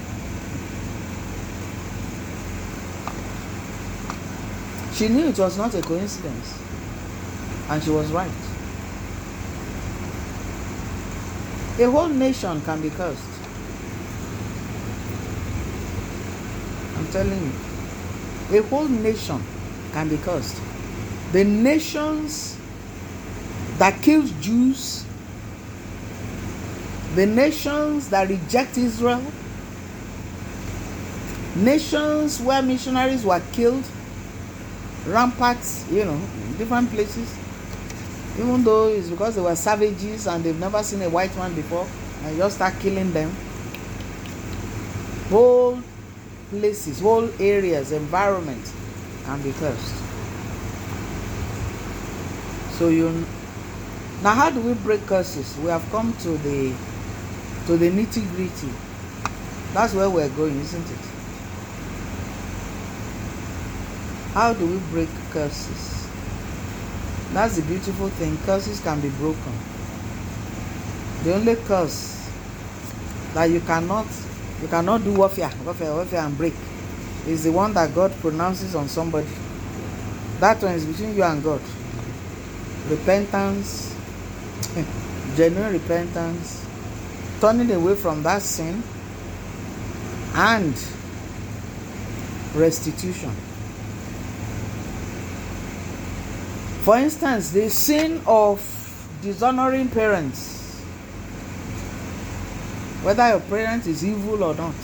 She knew it was not a coincidence. And she was right. A whole nation can be cursed. I'm telling you. A whole nation can be cursed. The nations that killed Jews, the nations that reject Israel, nations where missionaries were killed, ramparts, different places, even though it's because they were savages and they've never seen a white man before, and just start killing them. Whole places, whole areas, environments can be cursed. So now how do we break curses? We have come to the nitty-gritty. That's where we're going, isn't it? How do we break curses? That's the beautiful thing. Curses can be broken. The only curse that you cannot do warfare and break is the one that God pronounces on somebody. That one is between you and God. Repentance, genuine repentance, turning away from that sin, and restitution. For instance, the sin of dishonoring parents, whether your parent is evil or not,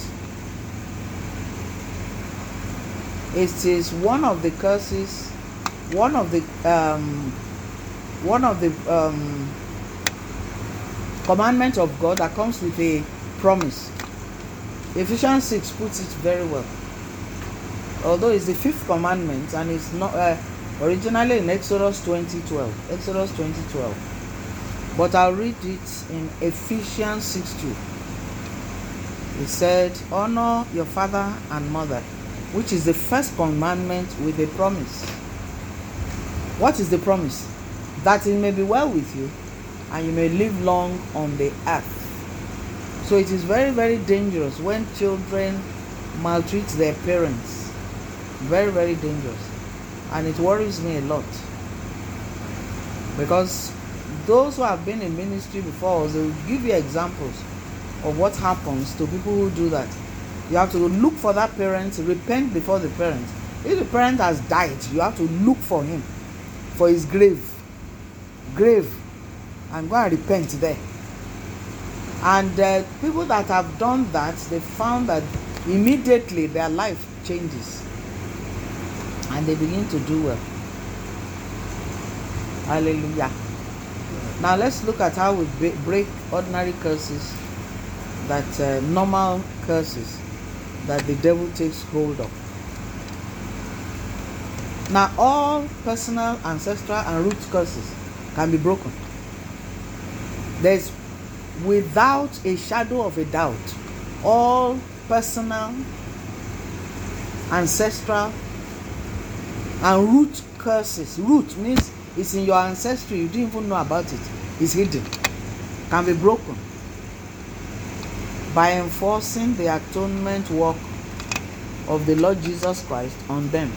it is one of the curses, one of the commandments of God that comes with a promise. Ephesians 6 puts it very well. Although it's the 5th commandment, and it's not originally in Exodus 20:12. But I'll read it in Ephesians 6:2. It said, honor your father and mother, which is the first commandment with a promise. What is the promise? That it may be well with you and you may live long on the earth. So it is very, very dangerous when children maltreat their parents. Very, very dangerous. And it worries me a lot. Because those who have been in ministry before, they will give you examples of what happens to people who do that. You have to look for that parent, repent before the parent. If the parent has died, you have to look for him, for his grave, and go and repent there. And people that have done that, they found that immediately their life changes and they begin to do well. Hallelujah. Now let's look at how we break ordinary curses that normal curses that the devil takes hold of. Now, all personal, ancestral, and root curses can be broken. There's, without a shadow of a doubt, all personal, ancestral, and root curses. Root means it's in your ancestry, you didn't even know about it. It's hidden. Can be broken by enforcing the atonement work of the Lord Jesus Christ on them.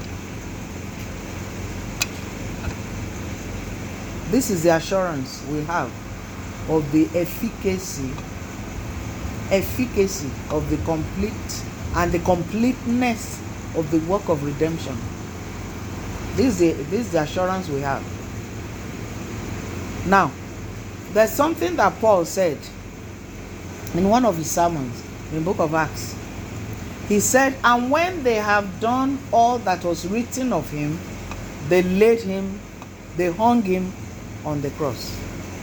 This is the assurance we have of the efficacy of the complete and the completeness of the work of redemption. This is the assurance we have. Now, there's something that Paul said in one of his sermons in the book of Acts. He said, and when they have done all that was written of him, they hung him on the cross.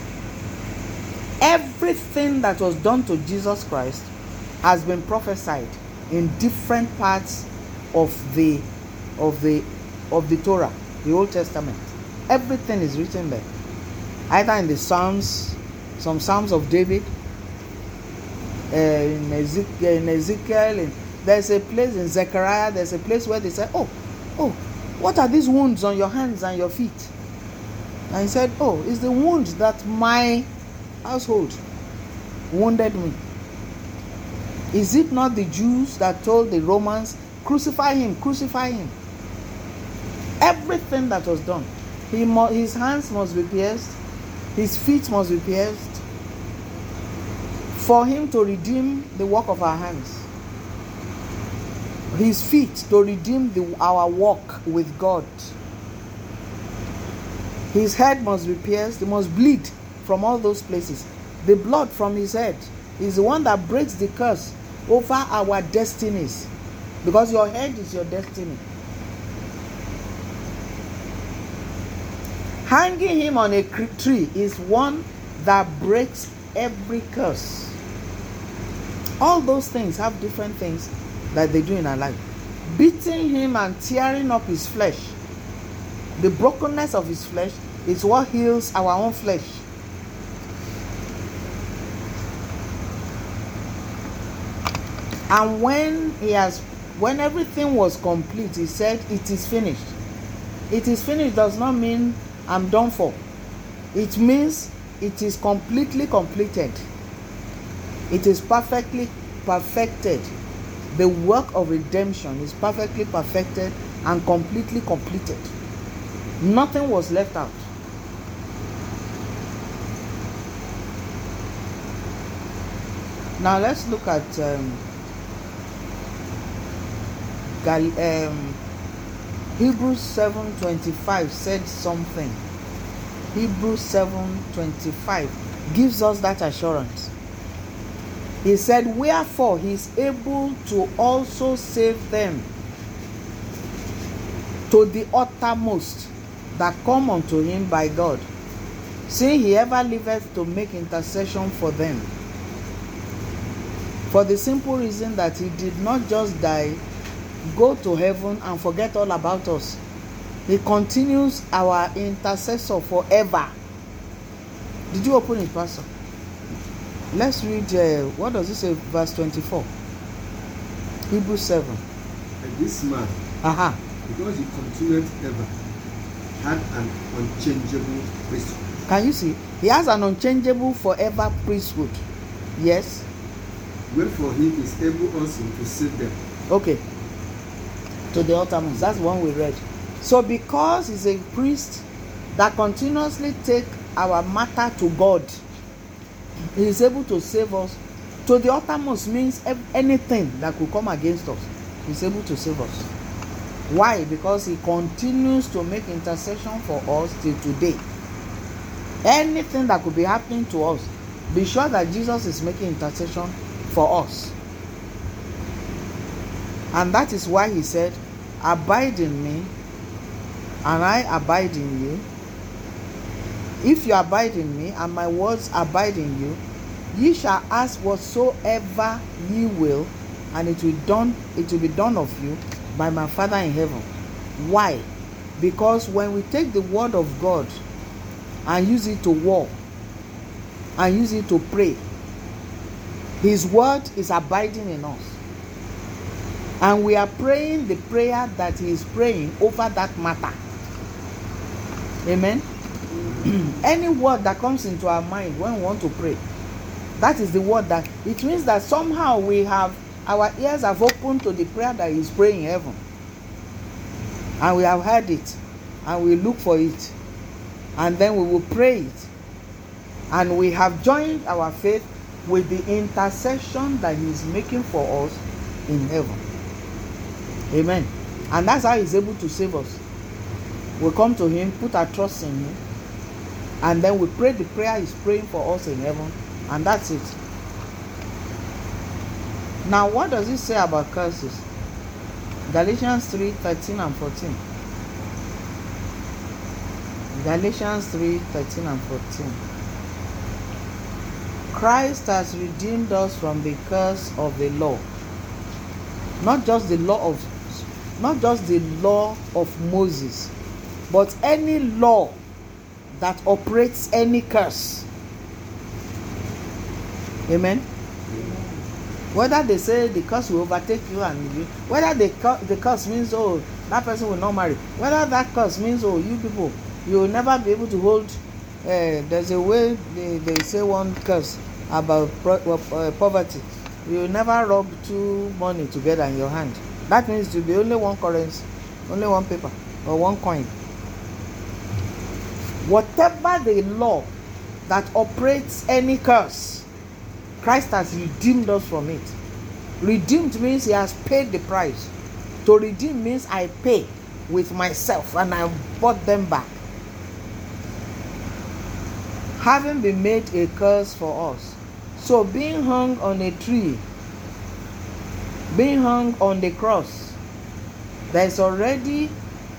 Everything that was done to Jesus Christ has been prophesied in different parts of the Torah, the Old Testament. Everything is written there, either in the Psalms, some Psalms of David, in Ezekiel, there's a place in Zechariah, there's a place where they say, oh, what are these wounds on your hands and your feet? And he said, oh, it's the wound that my household wounded me. Is it not the Jews that told the Romans, crucify him, crucify him? Everything that was done, his hands must be pierced, his feet must be pierced, for him to redeem the work of our hands, his feet to redeem our walk with God. His head must be pierced, he must bleed from all those places. The blood from his head is the one that breaks the curse over our destinies, because your head is your destiny. Hanging him on a tree is one that breaks every curse. All those things have different things that they do in our life. Beating him and tearing up his flesh, the brokenness of his flesh, is what heals our own flesh. And when everything was complete, he said, it is finished. It is finished does not mean I'm done for. It means it is completely completed. It is perfectly perfected. The work of redemption is perfectly perfected and completely completed. Nothing was left out. Now let's look at Hebrews 7:25 said something. Hebrews 7:25 gives us that assurance. He said, wherefore he is able to also save them to the uttermost that come unto him by God, seeing he ever liveth to make intercession for them. For the simple reason that he did not just die, go to heaven and forget all about us. He continues our intercessor forever. Did you open it, Pastor? Let's read, what does it say, verse 24? Hebrews 7. And this man, because he continued ever, had an unchangeable priesthood. Can you see? He has an unchangeable forever priesthood. Yes. Wherefore he is able also to save them. Okay. To the uttermost. That's one we read. So because he's a priest that continuously take our matter to God, he is able to save us. To the uttermost means anything that could come against us, he's able to save us. Why? Because he continues to make intercession for us till today. Anything that could be happening to us, be sure that Jesus is making intercession for us. And that is why he said, abide in me and I abide in you. If you abide in me and my words abide in you, Ye shall ask whatsoever ye will, and it will be done of you by my Father in heaven. Why? Because when we take the word of God and use it to war and use it to pray, his word is abiding in us. And we are praying the prayer that he is praying over that matter. Amen. Any word that comes into our mind when we want to pray, that is the word that, it means that somehow our ears have opened to the prayer that he is praying in heaven. And we have heard it, and we look for it, and then we will pray it. And we have joined our faith with the intercession that he is making for us in heaven. Amen. And that's how he's able to save us. We come to him, put our trust in him, and then we pray the prayer he's praying for us in heaven, and that's it. Now, what does it say about curses? Galatians 3:13 and 14. Galatians 3:13 and 14. Christ has redeemed us from the curse of the law. Not just the law of Moses, but any law that operates any curse. Amen. Whether they say the curse will overtake you, whether the curse means, oh, that person will not marry, whether that curse means, oh, you people, you will never be able to hold, there's a way they say one curse about poverty. You will never rub two money together in your hand. That means to be only one currency, only one paper or one coin. Whatever the law that operates any curse, Christ has redeemed us from it. Redeemed means he has paid the price. To redeem means I pay with myself and I bought them back. Having been made a curse for us. So being hung on a tree, being hung on the cross, there's already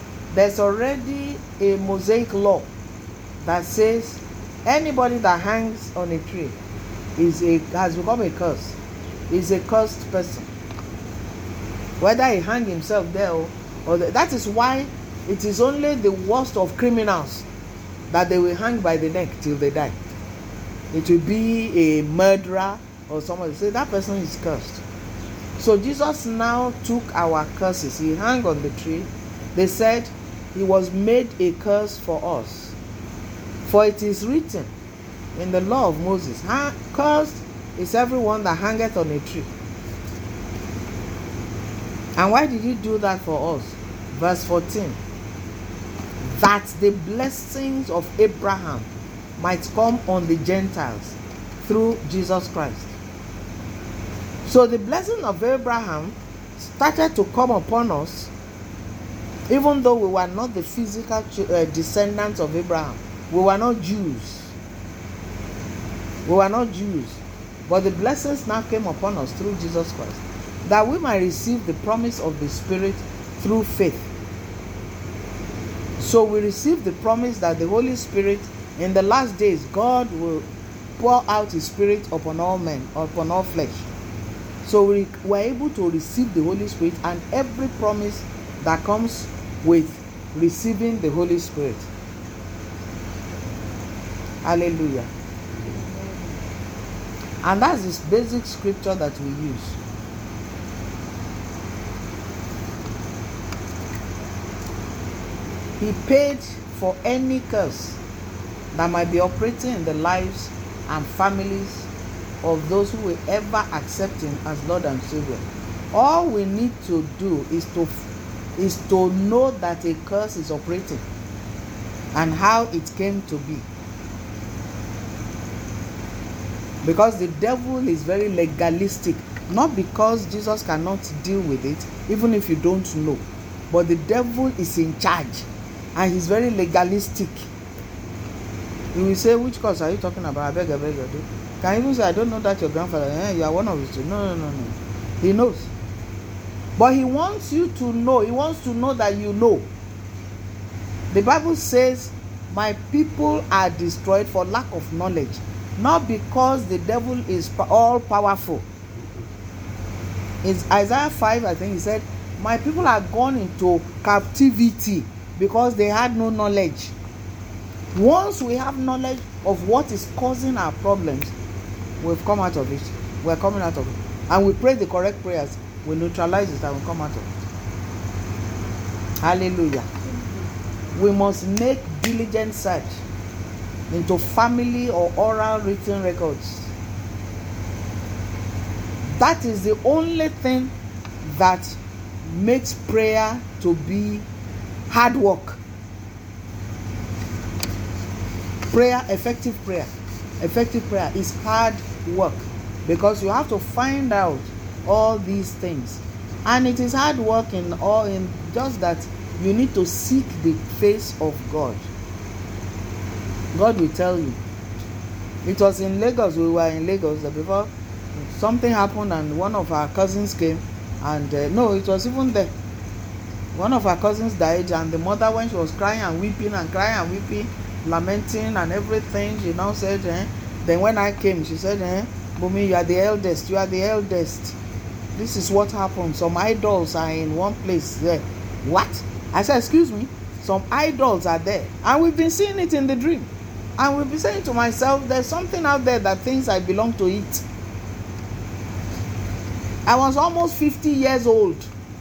a Mosaic law that says anybody that hangs on a tree has become a curse. Is a cursed person. Whether he hang himself there or that is why it is only the worst of criminals that they will hang by the neck till they die. It will be a murderer or someone say that person is cursed. So Jesus now took our curses. He hung on the tree. They said he was made a curse for us. For it is written in the law of Moses, cursed is everyone that hangeth on a tree. And why did he do that for us? Verse 14. That the blessings of Abraham might come on the Gentiles through Jesus Christ. So the blessing of Abraham started to come upon us, even though we were not the physical descendants of Abraham. We were not Jews. We were not Jews. But the blessings now came upon us through Jesus Christ, that we might receive the promise of the Spirit through faith. So we receive the promise that the Holy Spirit, in the last days, God will pour out his Spirit upon all men, upon all flesh. So we were able to receive the Holy Spirit and every promise that comes with receiving the Holy Spirit. Hallelujah. And that's this basic scripture that we use. He paid for any curse that might be operating in the lives and families of those who will ever accept him as Lord and Savior. All we need to do is to know that a curse is operating and how it came to be. Because the devil is very legalistic. Not because Jesus cannot deal with it, even if you don't know. But the devil is in charge. And he's very legalistic. He will say, which curse are you talking about? I beg. Can you even say, I don't know that your grandfather, you are one of his two. No. He knows. But he wants you to know. He wants to know that you know. The Bible says, my people are destroyed for lack of knowledge. not because the devil is all powerful. In Isaiah 5, I think he said, my people are gone into captivity because they had no knowledge. Once we have knowledge of what is causing our problems, we've come out of it. We're coming out of it. And we pray the correct prayers. We neutralize it and we come out of it. Hallelujah. We must make diligent search into family or oral written records. That is the only thing that makes prayer to be hard work. Effective prayer is hard work, because you have to find out all these things, and it is hard work in just that you need to seek the face of God. God will tell you. It was in Lagos. We were in Lagos before something happened, and one of our cousins came, and no, it was even there. One of our cousins died, and the mother, when she was crying and weeping, lamenting and everything, she now said, then when I came, she said, Bumi, you are the eldest. This is what happened. Some idols are in one place there. What? I said, excuse me? Some idols are there. And we've been seeing it in the dream. And we've been saying to myself, there's something out there that thinks I belong to it. I was almost 50 years old.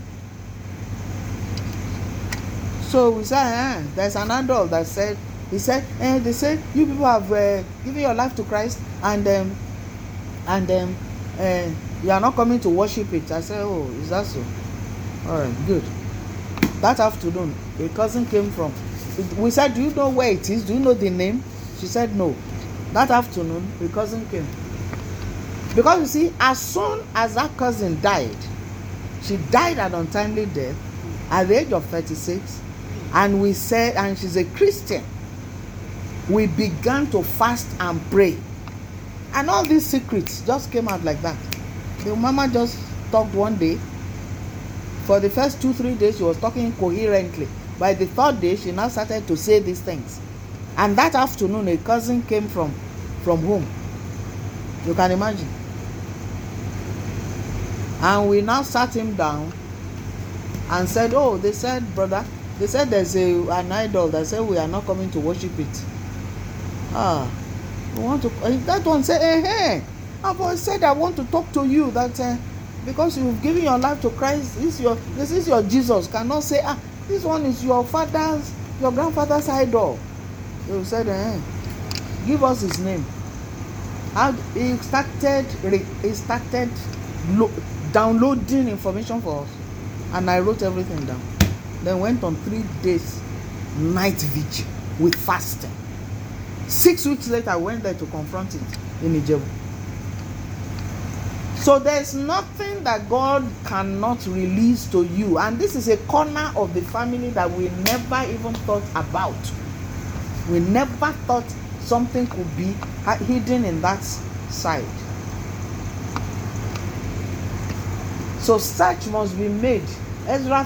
So we said, there's an adult that said, they said, you people have given your life to Christ, and you are not coming to worship it. I said, oh, is that so? All right, good. That afternoon, a cousin came from. We said, do you know where it is? Do you know the name? She said no. That afternoon, a cousin came. Because you see, as soon as that cousin died, she died an untimely death at the age of 36, and we said, and she's a Christian. We began to fast and pray, and all these secrets just came out like that. The mama just talked one day. For the first 2-3 days, she was talking coherently. By the third day, she now started to say these things. And that afternoon, a cousin came from home. You can imagine. And we now sat him down and said, oh, they said, brother, they said there's an idol. They said we are not coming to worship it. We want to. That one said, I've said I want to talk to you. That because you've given your life to Christ, this is your Jesus. Cannot say, this one is your grandfather's idol. He said, give us his name. He started downloading information for us, and I wrote everything down. Then went on 3 days night vigil with fasting. 6 weeks later, I went there to confront it in Ijebu. So there's nothing that God cannot release to you. And this is a corner of the family that we never even thought about. We never thought something could be hidden in that side. So search must be made. Ezra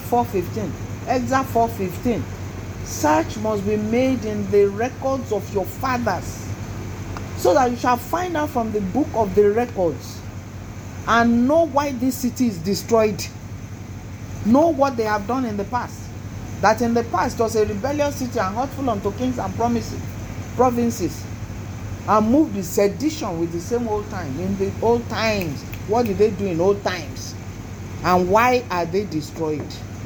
4:15. Search must be made in the records of your fathers, so that you shall find out from the book of the records and know why this city is destroyed. Know what they have done in the past. That in the past was a rebellious city and hurtful unto kings and provinces, and moved with sedition with the same old time. In the old times, what did they do in old times? And why are they destroyed?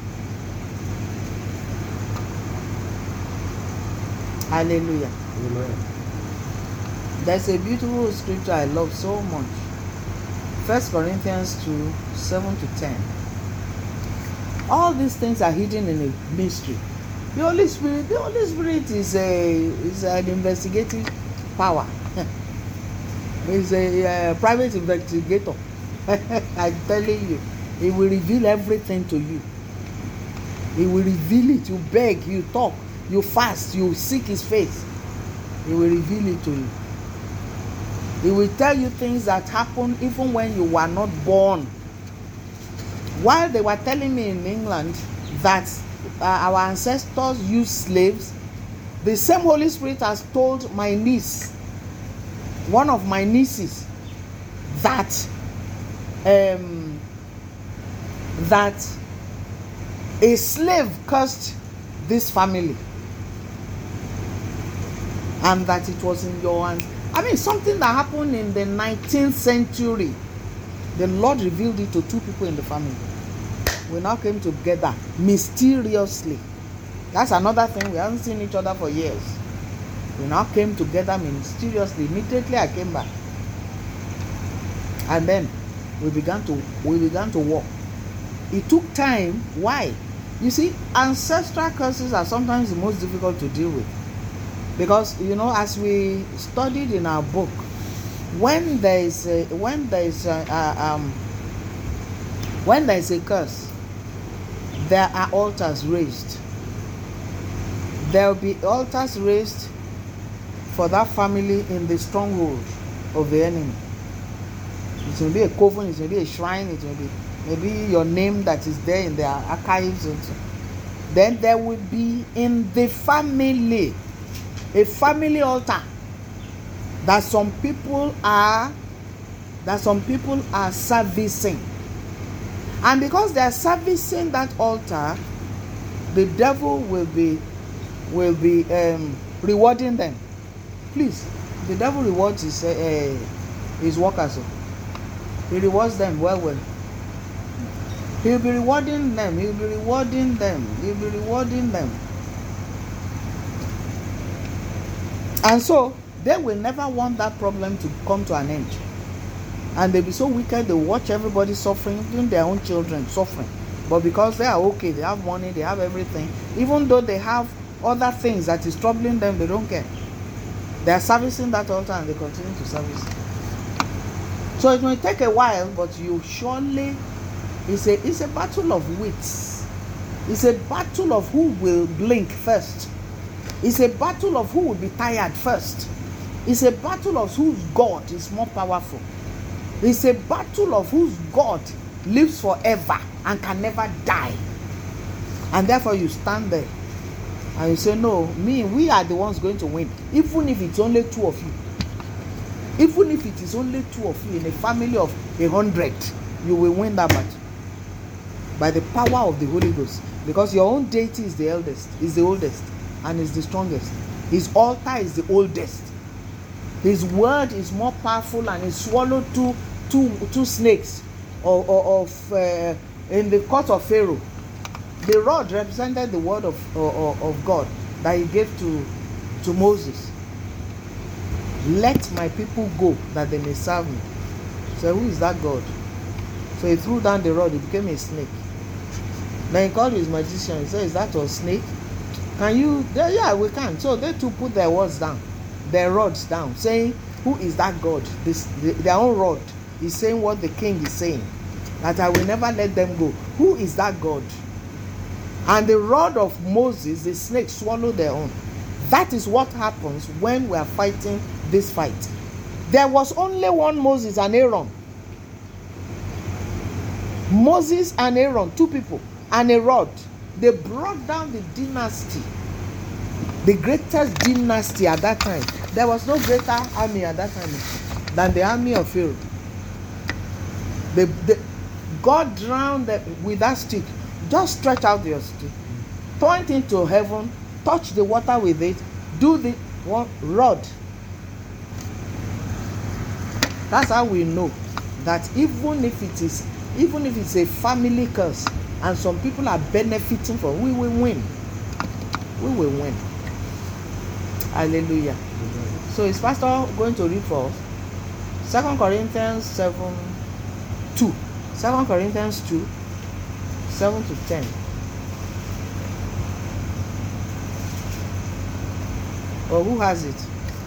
Hallelujah. Amen. There's a beautiful scripture I love so much. 1 Corinthians 2:7-10. All these things are hidden in a mystery. The Holy Spirit is an investigative power. He's a private investigator. I'm telling you, he will reveal everything to you. He will reveal it. You beg, you talk, you fast, you seek his face. He will reveal it to you. He will tell you things that happened even when you were not born. While they were telling me in England that our ancestors used slaves, the same Holy Spirit has told my niece one of my nieces that that a slave cursed this family, and that it was in your hands. I mean, something that happened in the 19th century. The Lord revealed it to two people in the family. We now came together mysteriously. That's another thing. We haven't seen each other for years. We now came together mysteriously. Immediately I came back, and then we began to walk. It took time. Why? You see, ancestral curses are sometimes the most difficult to deal with, because as we studied in our book, when there is a curse, there are altars raised. There will be altars raised for that family in the stronghold of the enemy. It will be a coven, it will be a shrine, it will be maybe your name that is there in their archives. And so. Then there will be in the family a family altar that some people are servicing. And because they are servicing that altar, the devil will be rewarding them. Please, the devil rewards his workers. He rewards them well. He'll be rewarding them. And so they will never want that problem to come to an end. And they'll be so wicked, they watch everybody suffering, even their own children suffering. But because they are okay, they have money, they have everything, even though they have other things that is troubling them, they don't care. They are servicing that altar and they continue to service. So it may take a while, but you surely, it's a battle of wits. It's a battle of who will blink first. It's a battle of who will be tired first. It's a battle of whose God is more powerful. It's a battle of whose God lives forever and can never die. And therefore you stand there and you say, no, we are the ones going to win. Even if it's only two of you. Even if it is only two of you in a family of 100, you will win that battle. By the power of the Holy Ghost. Because your own deity is the eldest, is the oldest, and is the strongest. His altar is the oldest. His word is more powerful, and he swallowed two snakes in the court of Pharaoh. The rod represented the word of God that he gave to Moses. Let my people go that they may serve me. So who is that God? So he threw down the rod, it became a snake. Then he called his magician, he said, is that a snake? Can you? Yeah, we can. So they two put their words down, their rods down, saying, who is that God? Their own rod is saying what the king is saying, that I will never let them go. Who is that God? And the rod of Moses, the snake, swallowed their own. That is what happens when we are fighting this fight. There was only one Moses and Aaron. Moses and Aaron, two people, and a rod. They brought down the dynasty, the greatest dynasty at that time. There was no greater army at that time than the army of Pharaoh. God drowned them with that stick. Just stretch out your stick, point into heaven, touch the water with it, do the one rod. That's how we know that even if it's a family curse and some people are benefiting from, we will win. We will win. Hallelujah. So is Pastor going to read for us 2 Corinthians 7:2. 2 Corinthians 2, 7 to 10. Or who has it?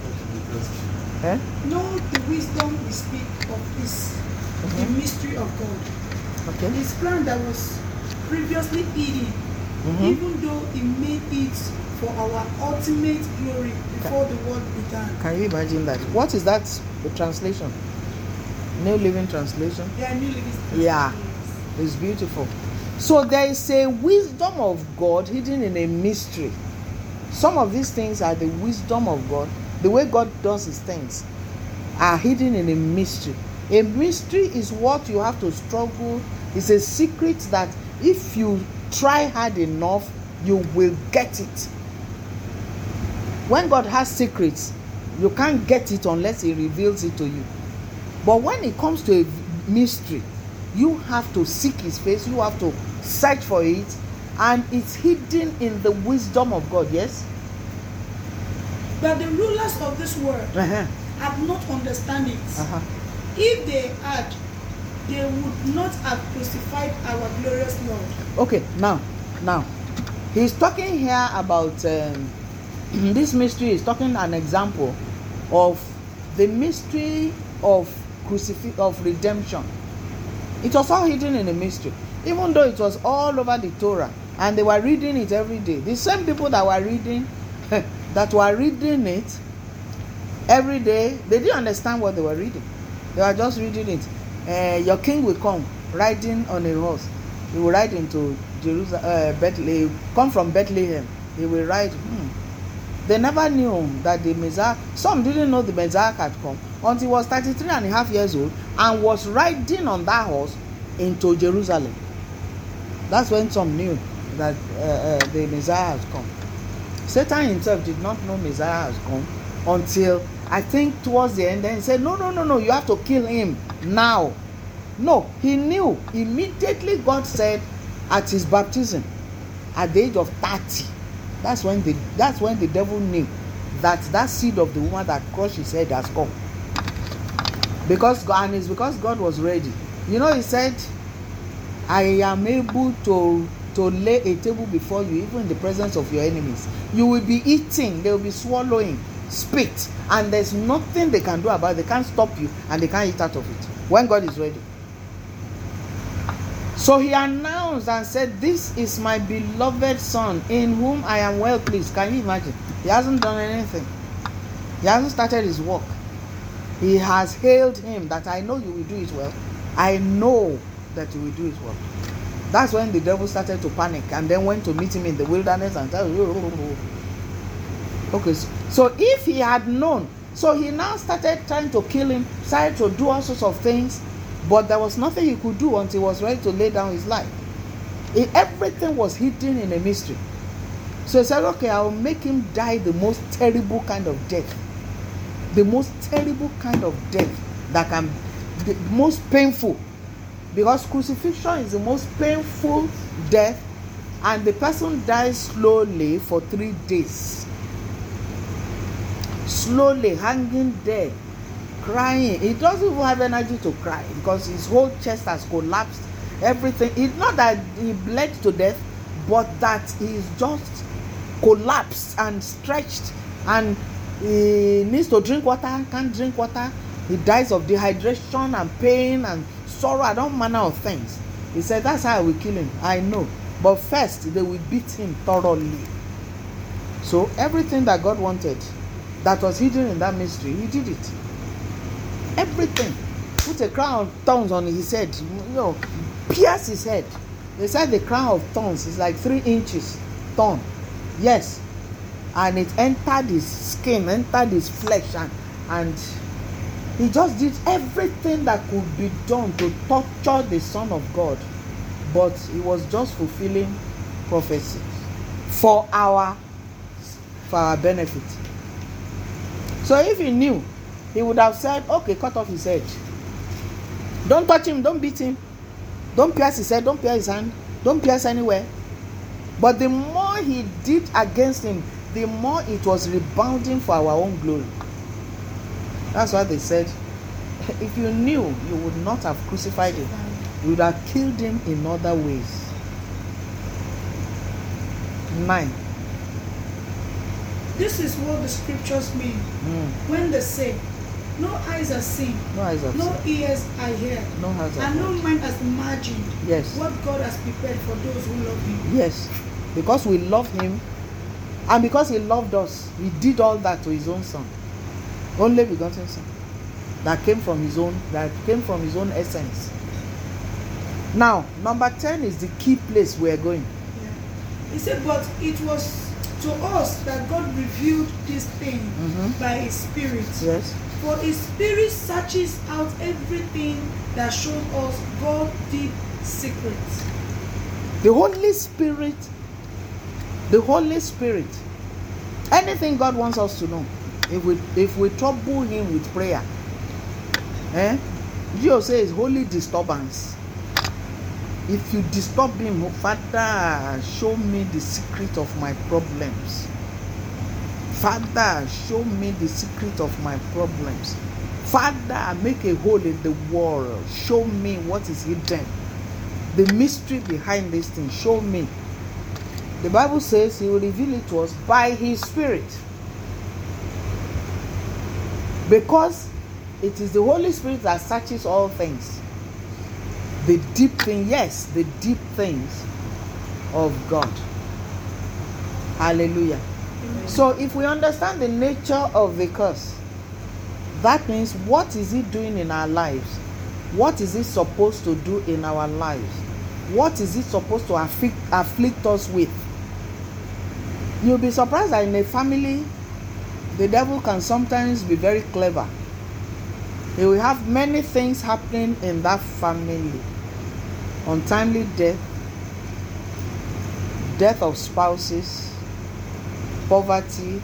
Know the wisdom we speak of is the mystery of God. Okay. His plan that was previously hidden, even though he made it for our ultimate glory before the world began. Can you imagine that? What is that? The translation? New Living Translation? Yeah, New Living Translation. Yeah, it's beautiful. So there is a wisdom of God hidden in a mystery. Some of these things are the wisdom of God, the way God does his things. are hidden in a mystery. A mystery is what you have to struggle. It's a secret that if you try hard enough, you will get it. When God has secrets, you can't get it unless He reveals it to you. But when it comes to a mystery, you have to seek His face, you have to search for it, and it's hidden in the wisdom of God. Yes? But the rulers of this world have not understand it. If they had, they would not have crucified our glorious Lord. Okay, now, he's talking here about this mystery. Is talking an example of the mystery of redemption. It was all hidden in a mystery, even though it was all over the Torah, and they were reading it every day. The same people that were reading it every day, they didn't understand what they were reading. They were just reading it. Your king will come riding on a horse. He will ride into Jerusalem, Bethlehem. Come from Bethlehem. He will ride. They never knew that the Messiah. Some didn't know the Messiah had come until he was 33 and a half years old and was riding on that horse into Jerusalem. That's when some knew that the Messiah has come. Satan himself did not know Messiah has come until, I think, towards the end. Then he said, no, you have to kill him now. No, he knew. Immediately God said at his baptism, at the age of 30, that's when the devil knew that seed of the woman that crushed his head has come. Because God was ready. You know, he said, I am able to lay a table before you, even in the presence of your enemies. You will be eating, they will be swallowing spit, and there's nothing they can do about it. They can't stop you, and they can't eat out of it when God is ready. So he announced and said, this is my beloved son, in whom I am well pleased. Can you imagine? He hasn't done anything. He hasn't started his work. He has hailed him that I know you will do it well. I know that you will do it well. That's when the devil started to panic and then went to meet him in the wilderness and said, okay, so if he had known, so he now started trying to kill him, started to do all sorts of things, but there was nothing he could do until he was ready to lay down his life. Everything was hidden in a mystery. So he said, okay, I will make him die the most terrible kind of death. The most terrible kind of death that can be the most painful. Because crucifixion is the most painful death, and the person dies slowly for 3 days. Slowly, hanging there, crying. He doesn't even have energy to cry because his whole chest has collapsed. Everything. It's not that he bled to death, but that he's just collapsed and stretched, and he needs to drink water, can't drink water. He dies of dehydration and pain and sorrow and all manner of things. He said, that's how I will kill him. I know. But first, they will beat him thoroughly. So everything that God wanted that was hidden in that mystery, he did it. Everything. Put a crown of thorns on his head. Pierce his head. They said the crown of thorns is like 3 inches thorn. Yes. And it entered his skin, entered his flesh, and he just did everything that could be done to torture the Son of God. But he was just fulfilling prophecy for our benefit. So if he knew, he would have said, okay, cut off his head. Don't touch him, don't beat him. Don't pierce his head, don't pierce his hand, don't pierce anywhere. But the more he did against him, the more it was rebounding for our own glory. That's why they said, if you knew, you would not have crucified him. You would have killed him in other ways. 9. This is what the scriptures mean when they say, no eyes are seen, no ears are heard, and no mind has imagined what God has prepared for those who love him. Yes, because we love him, and because he loved us, he did all that to his own son, only begotten son, that came from his own essence. Now, number 10 is the key place we are going. He said, but it was to us that God revealed this thing by His Spirit. Yes. For His Spirit searches out everything that shows us God's deep secrets. The Holy Spirit, anything God wants us to know, if we trouble Him with prayer, Jesus says holy disturbance. If you disturb Him, Father, show me the secret of my problems. Father, show me the secret of my problems. Father, make a hole in the wall. Show me what is hidden. The mystery behind this thing, show me. The Bible says He will reveal it to us by His Spirit. Because it is the Holy Spirit that searches all things. The deep thing, yes, the deep things of God. Hallelujah. Amen. So if we understand the nature of the curse, that means what is it doing in our lives? What is it supposed to do in our lives? What is it supposed to afflict us with? You'll be surprised that in a family, the devil can sometimes be very clever. He will have many things happening in that family. Untimely death, death of spouses, poverty,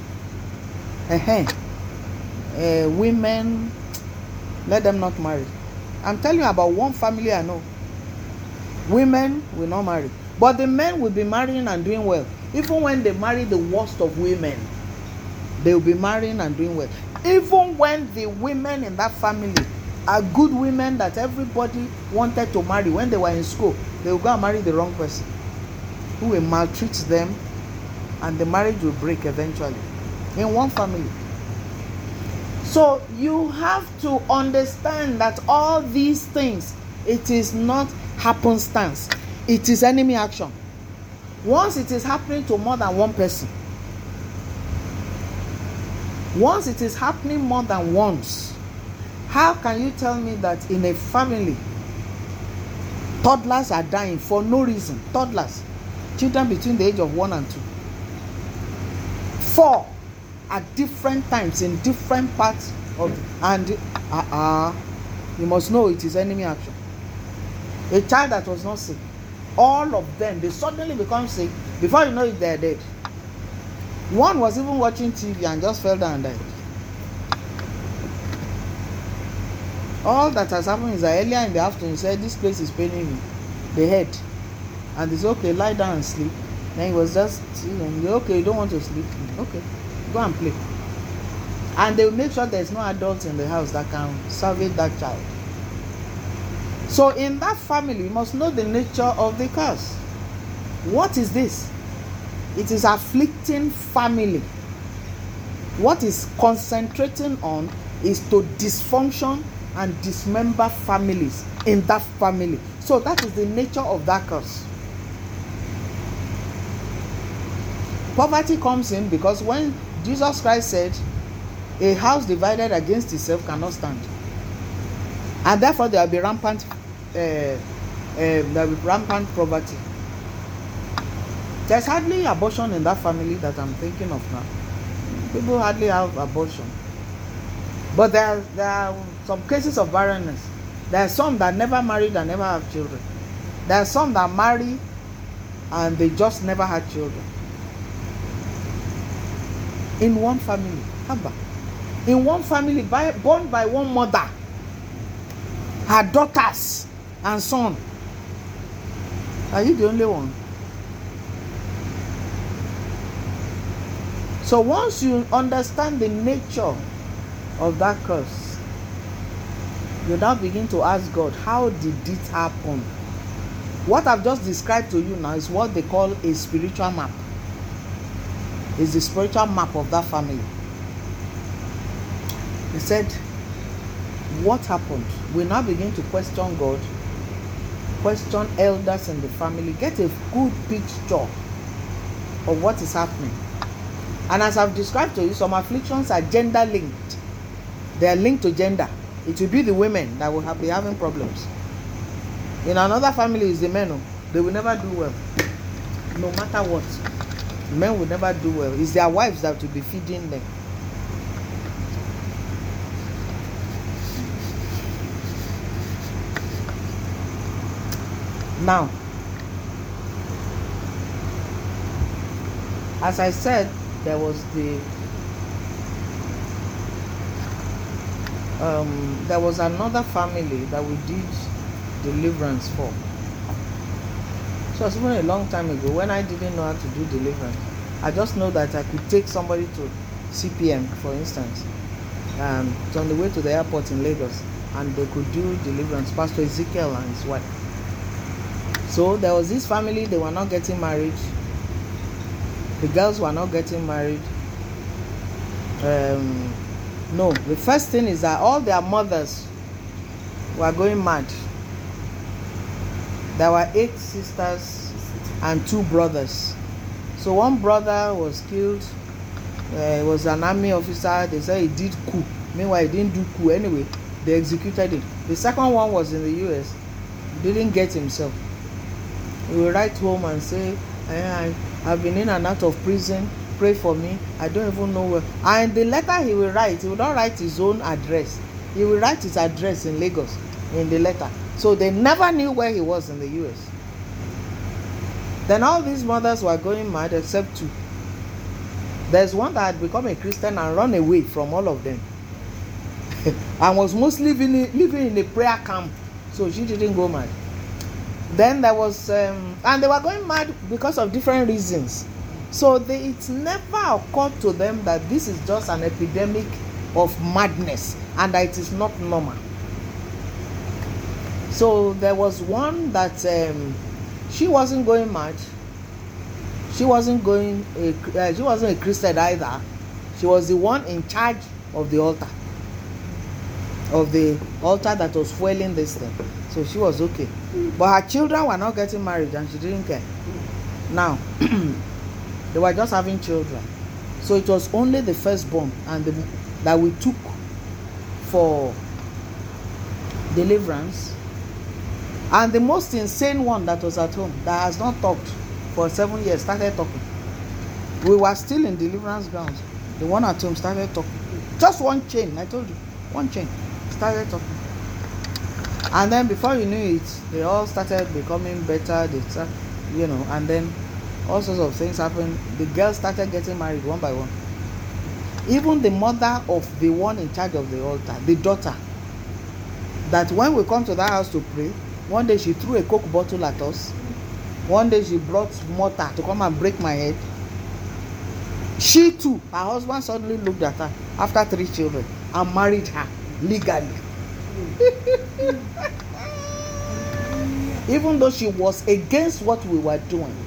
women, let them not marry. I'm telling you about one family I know. Women will not marry, but the men will be marrying and doing well. Even when they marry the worst of women, they will be marrying and doing well. Even when the women in that family are good women that everybody wanted to marry when they were in school, they will go and marry the wrong person who will maltreat them, and the marriage will break eventually in one family. So you have to understand that all these things, it is not happenstance, it is enemy action. Once it is happening to more than one person, once it is happening more than once, how can you tell me that in a family toddlers are dying for no reason? Toddlers, children between the age of 1 and 2, 4 at different times in different parts of and you must know it is enemy action. A child that was not sick, all of them, they suddenly become sick. Before you know it, they are dead. One was even watching TV and just fell down and died. All that has happened is that earlier in the afternoon, he said, this place is paining me, the head. And he said, okay, lie down and sleep. Then he was just, okay, you don't want to sleep? Okay, go and play. And they will make sure there's no adults in the house that can salvage that child. So in that family, you must know the nature of the curse. What is this? It is afflicting family. What is concentrating on is to dysfunction and dismember families in that family. So that is the nature of that curse. Poverty comes in because when Jesus Christ said, a house divided against itself cannot stand. And therefore there will be rampant poverty. There's hardly abortion in that family that I'm thinking of now. People hardly have abortion. But there are some cases of barrenness. There are some that never married and never have children. There are some that marry and they just never had children. In one family. In one family, born by one mother, her daughters and son. Are you the only one? So once you understand the nature of that curse, you now begin to ask God, how did it happen? What I've just described to you now is what they call a spiritual map. It's the spiritual map of that family. He said, what happened? We now begin to question God, question elders in the family, get a good picture of what is happening. And as I've described to you, some afflictions are gender linked. They are linked to gender. It will be the women that will be having problems. In another family is the men. They will never do well, no matter what. Men will never do well. It's their wives that will be feeding them. Now, as I said, there was another family that we did deliverance for. So it was even a long time ago when I didn't know how to do deliverance. I just know that I could take somebody to CPM, for instance. It's on the way to the airport in Lagos, and they could do deliverance. Pastor Ezekiel and his wife. So there was this family, they were not getting married. The girls were not getting married. No, the first thing is that all their mothers were going mad. There were 8 sisters and 2 brothers. So one brother was killed. He was an army officer. They said he did coup. Meanwhile, he didn't do coup anyway. They executed him. The second one was in the US. He didn't get himself. He will write home and say, I've been in and out of prison. Pray for me. I don't even know where. And the letter he will not write his own address. He will write his address in Lagos in the letter. So they never knew where he was in the US. Then all these mothers were going mad except 2. There's one that had become a Christian and run away from all of them. And was mostly living in a prayer camp. So she didn't go mad. Then there was, and they were going mad because of different reasons. So it never occurred to them that this is just an epidemic of madness and that it is not normal. So there was one that she wasn't going mad. She wasn't a Christian either. She was the one in charge of the altar. Of the altar that was fueling this thing. So she was okay. But her children were not getting married and she didn't care. Now, they were just having children. So it was only the firstborn and that we took for deliverance. And the most insane one that was at home, that has not talked for 7 years, started talking. We were still in deliverance grounds. The one at home started talking. Just one chain, I told you. One chain. Started talking. And then before you knew it, they all started becoming better. They start, and then all sorts of things happened. The girls started getting married one by one. Even the mother of the one in charge of the altar, the daughter, that when we come to that house to pray, one day she threw a Coke bottle at us. One day she brought mortar to come and break my head. She too, her husband suddenly looked at her after 3 children and married her legally. Even though she was against what we were doing.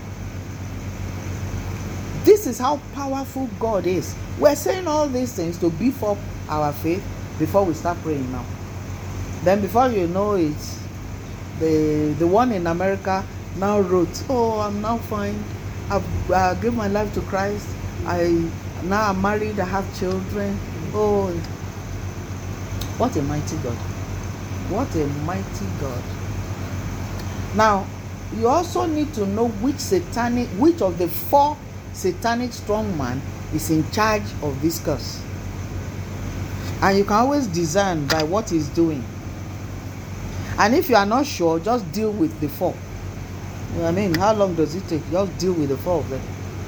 This is how powerful God is. We're saying all these things to beef up our faith before we start praying now. Then before you know it, the one in America now wrote, "Oh, I'm now fine. I've given my life to Christ. Now I'm married. I have children. Oh, what a mighty God! What a mighty God!" Now, you also need to know which of the 4 satanic strongman is in charge of this curse. And you can always discern by what he's doing. And if you are not sure, just deal with the 4. How long does it take? Just deal with the 4 of them.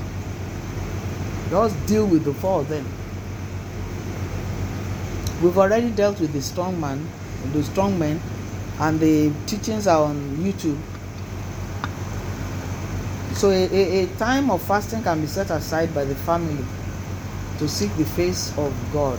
Just deal with the 4 of them. We've already dealt with the strongmen, and the teachings are on YouTube. So a time of fasting can be set aside by the family to seek the face of God.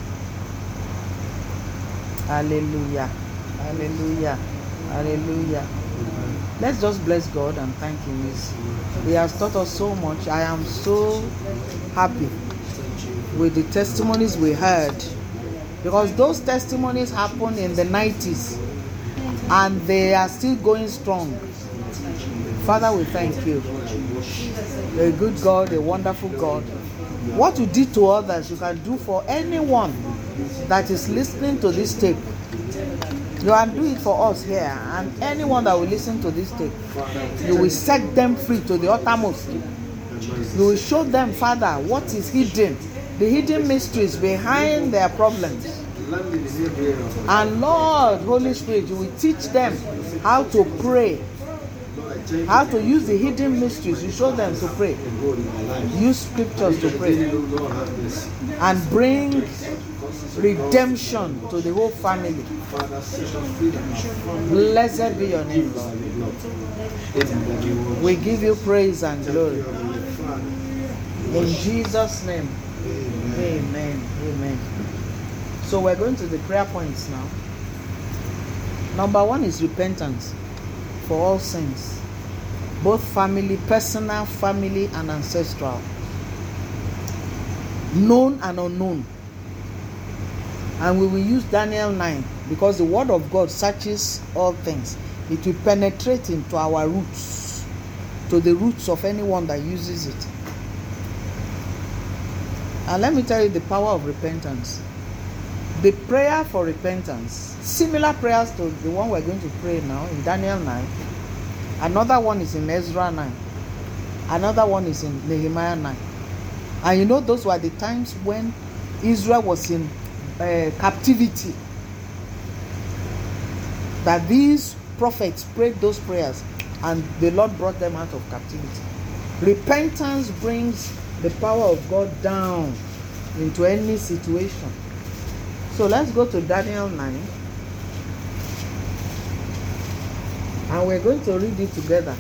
Hallelujah. Hallelujah. Hallelujah. Let's just bless God and thank Him. He has taught us so much. I am so happy with the testimonies we heard, because those testimonies happened in the 90s and they are still going strong. Father, we thank you. You're a good God, a wonderful God. What you did to others, you can do for anyone that is listening to this tape. You can do it for us here, and anyone that will listen to this tape, you will set them free to the uttermost. You will show them, Father, what is hidden, the hidden mysteries behind their problems. And Lord, Holy Spirit, you will teach them how to pray, how to use the hidden mysteries. You show them to pray. Use scriptures to pray. And bring redemption to the whole family. Blessed be your name, Lord. We give you praise and glory. In Jesus' name. Amen. Amen. So we're going to the prayer points now. Number 1 is repentance for all sins, both family, personal, family, and ancestral, known and unknown. And we will use Daniel 9 because the word of God searches all things. It will penetrate into our roots, to the roots of anyone that uses it. And let me tell you the power of repentance. The prayer for repentance, similar prayers to the one we're going to pray now in Daniel 9. Another one is in Ezra 9. Another one is in Nehemiah 9. And you know, those were the times when Israel was in captivity, that these prophets prayed those prayers and the Lord brought them out of captivity. Repentance brings the power of God down into any situation. So let's go to Daniel 9 and we're going to read it together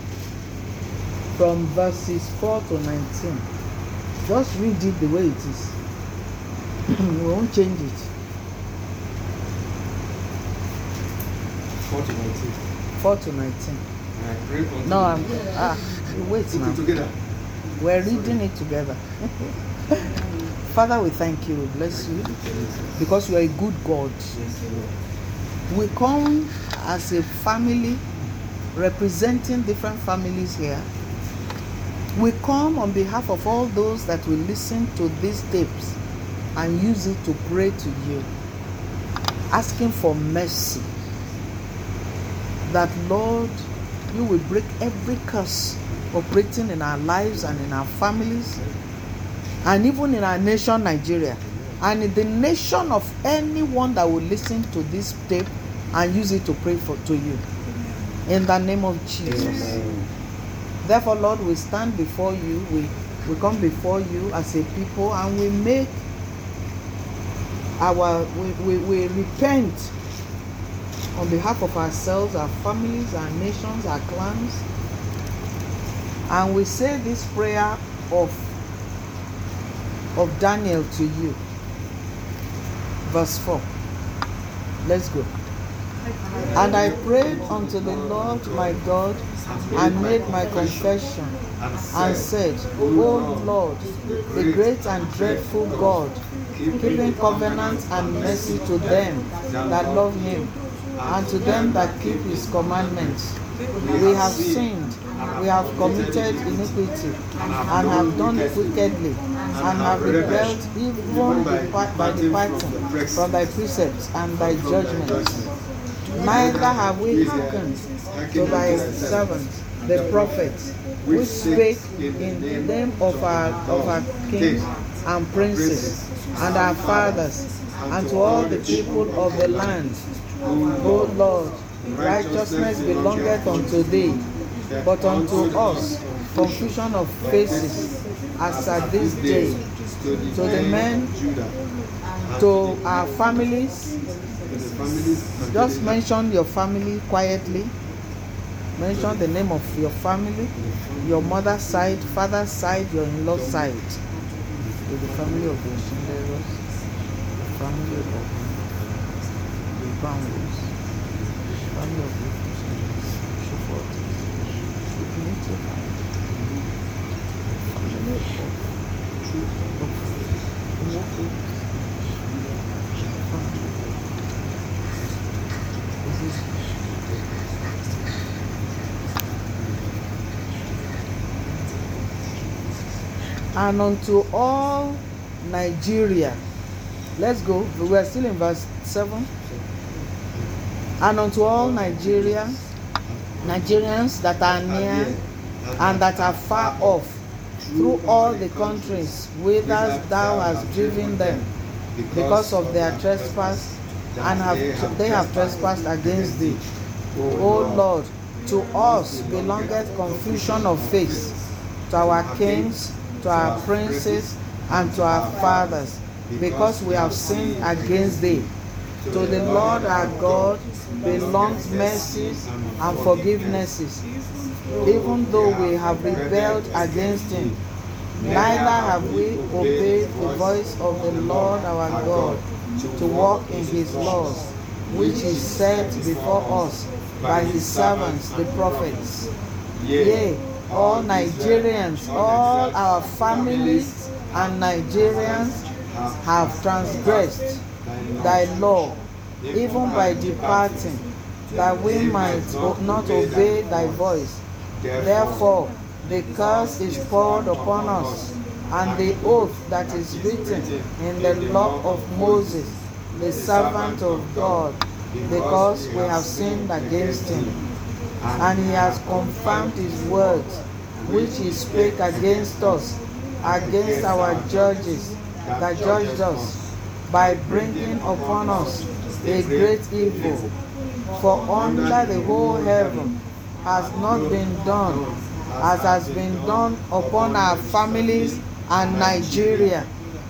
from verses 4 to 19. Just read it the way it is. We won't change it. 4 to 19. 4 to 19. No, wait now. Together. We're reading it together. Father, we thank you, we bless you, because you are a good God. We come as a family, representing different families here. We come on behalf of all those that will listen to these tapes and use it to pray to you, asking for mercy. That, Lord, you will break every curse operating in our lives and in our families, and even in our nation, Nigeria, and in the nation of anyone that will listen to this tape and use it to pray to you. In the name of Jesus. Amen. Therefore, Lord, we stand before you. We come before you as a people, and we make we repent on behalf of ourselves, our families, our nations, our clans. And we say this prayer of Daniel to you. Verse 4. Let's go. And I prayed unto the Lord my God and made my confession and said, O Lord, the great and dreadful God, keeping covenant and mercy to them that love him and to them that keep his commandments. We have sinned, we have committed iniquity, and have done wickedly, and have rebelled even by departing from thy precepts and thy judgments. Neither have we hearkened to thy servants, the prophets, which spake in the name of our kings and princes, and our fathers, and to all the people of the land. O Lord, righteousness belongeth unto thee, but unto us confusion of faces, as at this day, to the men, to our families. Just mention your family quietly. Mention the name of your family, your mother's side, father's side, your in-law's side. With the family of the Shinderos, the family of the Bangos, family of the Shufort, and unto all Nigeria. Let's go. We are still in verse 7. And unto all Nigerians that are near and that are far off, through all the countries whither thou hast driven them, because of their trespass, and they have trespassed against thee. O Lord, to us belongeth confusion of face, to our kings, to our princes, and to our fathers, because we have sinned against thee. To the Lord our God belongs mercies and forgivenesses, even though we have rebelled against him. Neither have we obeyed the voice of the Lord our God to walk in his laws, which he set before us by his servants the prophets. Yea, all Nigerians, all our families and Nigerians have transgressed thy law, even by departing, that we might not obey thy voice. Therefore the curse is poured upon us, and the oath that is written in the law of Moses, the servant of God, because we have sinned against him. And he has confirmed his words, which he spake against us, against our judges that judged us, by bringing upon us a great evil. For under the whole heaven has not been done as has been done upon our families and Nigeria.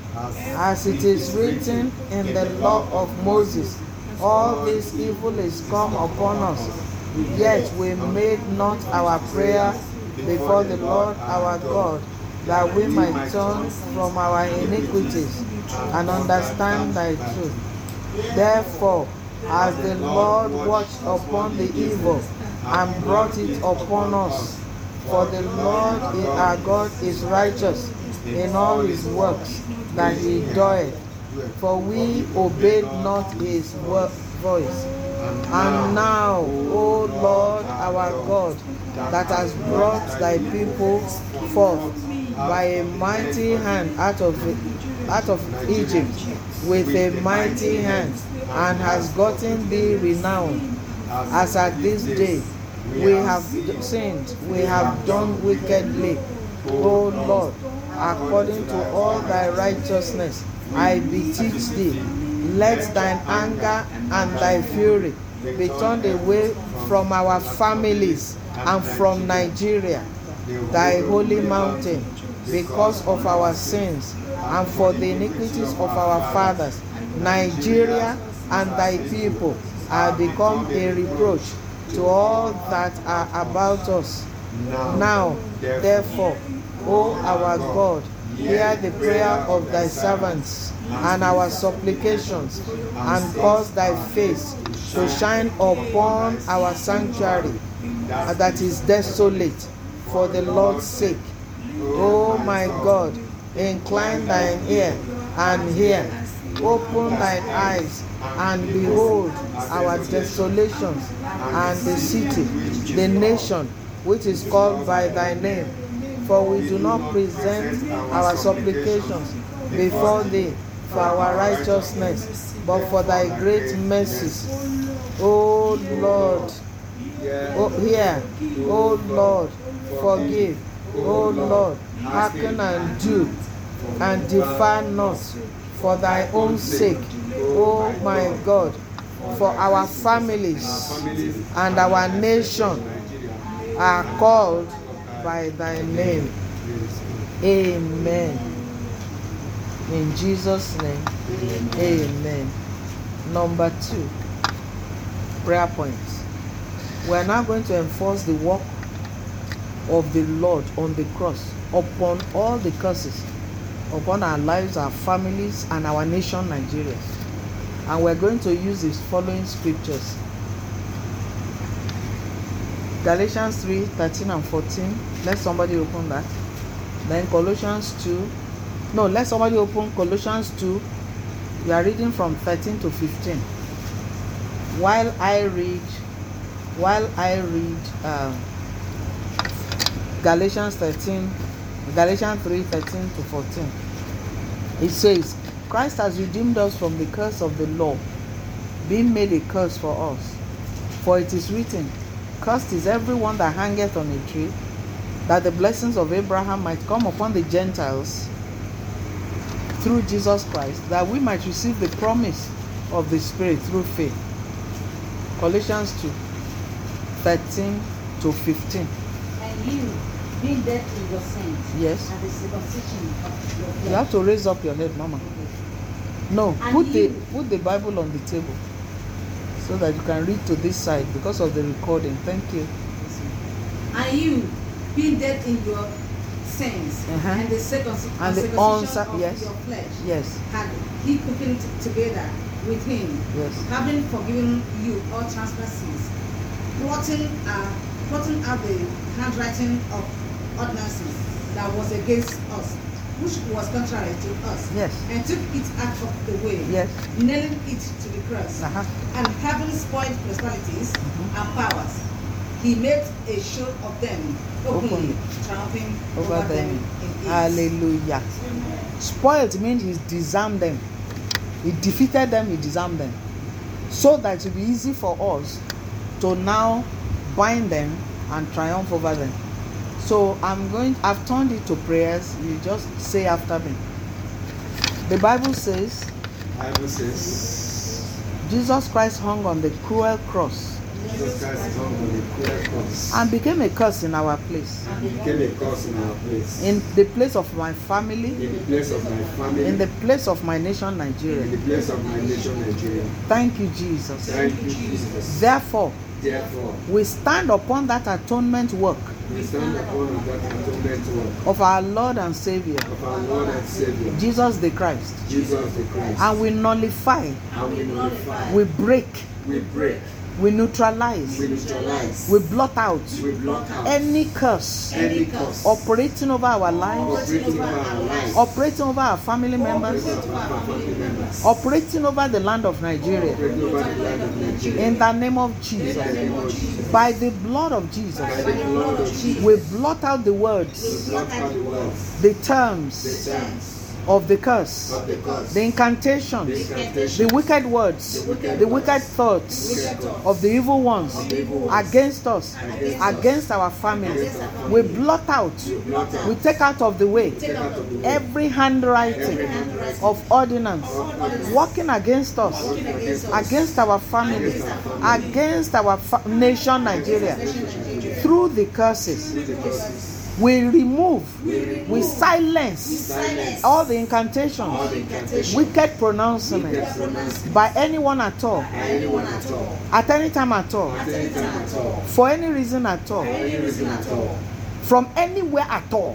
As it is written in the law of Moses, all this evil is come upon us, yet we made not our prayer before the Lord our God, that we might turn from our iniquities and understand thy truth. Therefore, as the Lord watched upon the evil and brought it upon us, for the Lord our God is righteous in all his works that he doeth, for we obeyed not his voice. And now, O Lord our God, that has brought thy people forth by a mighty hand out of Egypt with a mighty hand, and has gotten thee renown, as at this day we have sinned, we have done wickedly. O Lord, according to all thy righteousness, I beseech thee, let thine anger and thy fury be turned away from our families and from Nigeria, thy holy mountain, because of our sins and for the iniquities of our fathers. Nigeria and thy people are become a reproach to all that are about us. Now, therefore, O our God, hear the prayer of thy servants and our supplications, and cause thy face to shine upon our sanctuary that is desolate, for the Lord's sake. O my God, incline thine ear and hear, open thine eyes and behold our desolations, and the city, the nation which is called by thy name. For we do not present our supplications before thee for our righteousness, but for thy great mercies. O Lord, hear. O Lord, forgive. O Lord, hearken and do, and defer not, for thy own sake, O my God, for our families and our nation are called by thy name. Amen. In Jesus' name, amen. Number 2, prayer points. We are now going to enforce the work of the Lord on the cross upon all the curses upon our lives, our families, and our nation, Nigeria. And we're going to use these following scriptures: Galatians 3:13 and 14. Let somebody open that. Then Colossians 2. No, let somebody open Colossians 2. We are reading from 13 to 15. While I read Galatians 3:13 to 14. It says, Christ has redeemed us from the curse of the law, being made a curse for us. For it is written, Cursed is everyone that hangeth on a tree, that the blessings of Abraham might come upon the Gentiles through Jesus Christ, that we might receive the promise of the Spirit through faith. Colossians 2, 13 to 15. And you, being dead in your sins, yes, and the circumcision of your flesh. You have to raise up your head, Mama. No, put the Bible on the table so that you can read to this side because of the recording. Thank you. And you, being dead in your sins, and the circumcision of yes, your flesh, yes, had he quickened together with him, yes, having forgiven you all trespasses, blotting out the handwriting of ordinances that was against us, which was contrary to us, yes, and took it out of the way, yes, nailing it to the cross, and having spoiled principalities and powers, he made a show of them openly, triumphing over them in peace. Hallelujah. Spoiled means he disarmed them. He defeated them, he disarmed them. So that it will be easy for us to now bind them and triumph over them. So I've turned it to prayers. You just say after me. The Bible says Jesus Christ hung on the cruel cross and became a curse in our place. In the place of my family. In the place of my nation, Nigeria. Thank you, Jesus. Therefore, we stand upon that atonement work of our Lord and Savior, Jesus the Christ. And we nullify, we break, we neutralize, we blot out any curse operating over our lives, operating over our family members, operating over the land of Nigeria. In the name of Jesus, by the blood of Jesus, we blot out the words, the terms of the curse, the incantations, the wicked words, the wicked thoughts of the evil ones against us, against our family. We blot out, we take out of the way every handwriting of ordinance working against us, against our family, against our nation Nigeria, through the curses. We remove, we silence all the incantations, wicked pronouncements by anyone at all, at any time at all, for any reason at all, from anywhere at all,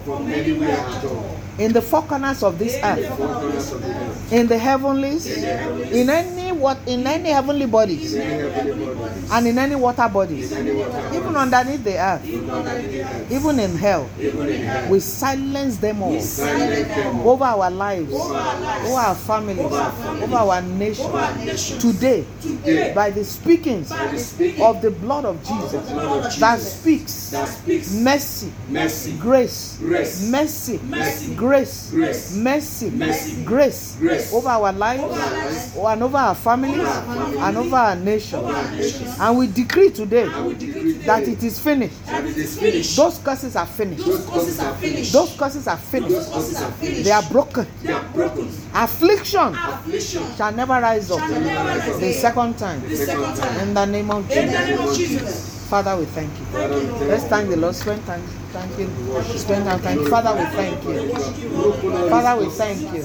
in the four corners of this earth, in the heavenlies, in any heavenly bodies, and in any water bodies, even underneath the earth, even in hell. We silence them all over our lives, over our families, over our nation. Today, by the speakings of the blood of Jesus that speaks mercy, grace, mercy, grace, mercy, grace over our lives and over our families and over our nation. And we decree today that it is finished. Those curses are finished. Those curses are finished. They are broken. Affliction shall never rise up the second time. In the name of Jesus. Father, we thank you. Let's thank the Lord. Spend time. Thank you. Spend time. Thank you. Father, we thank you. Father, we thank you.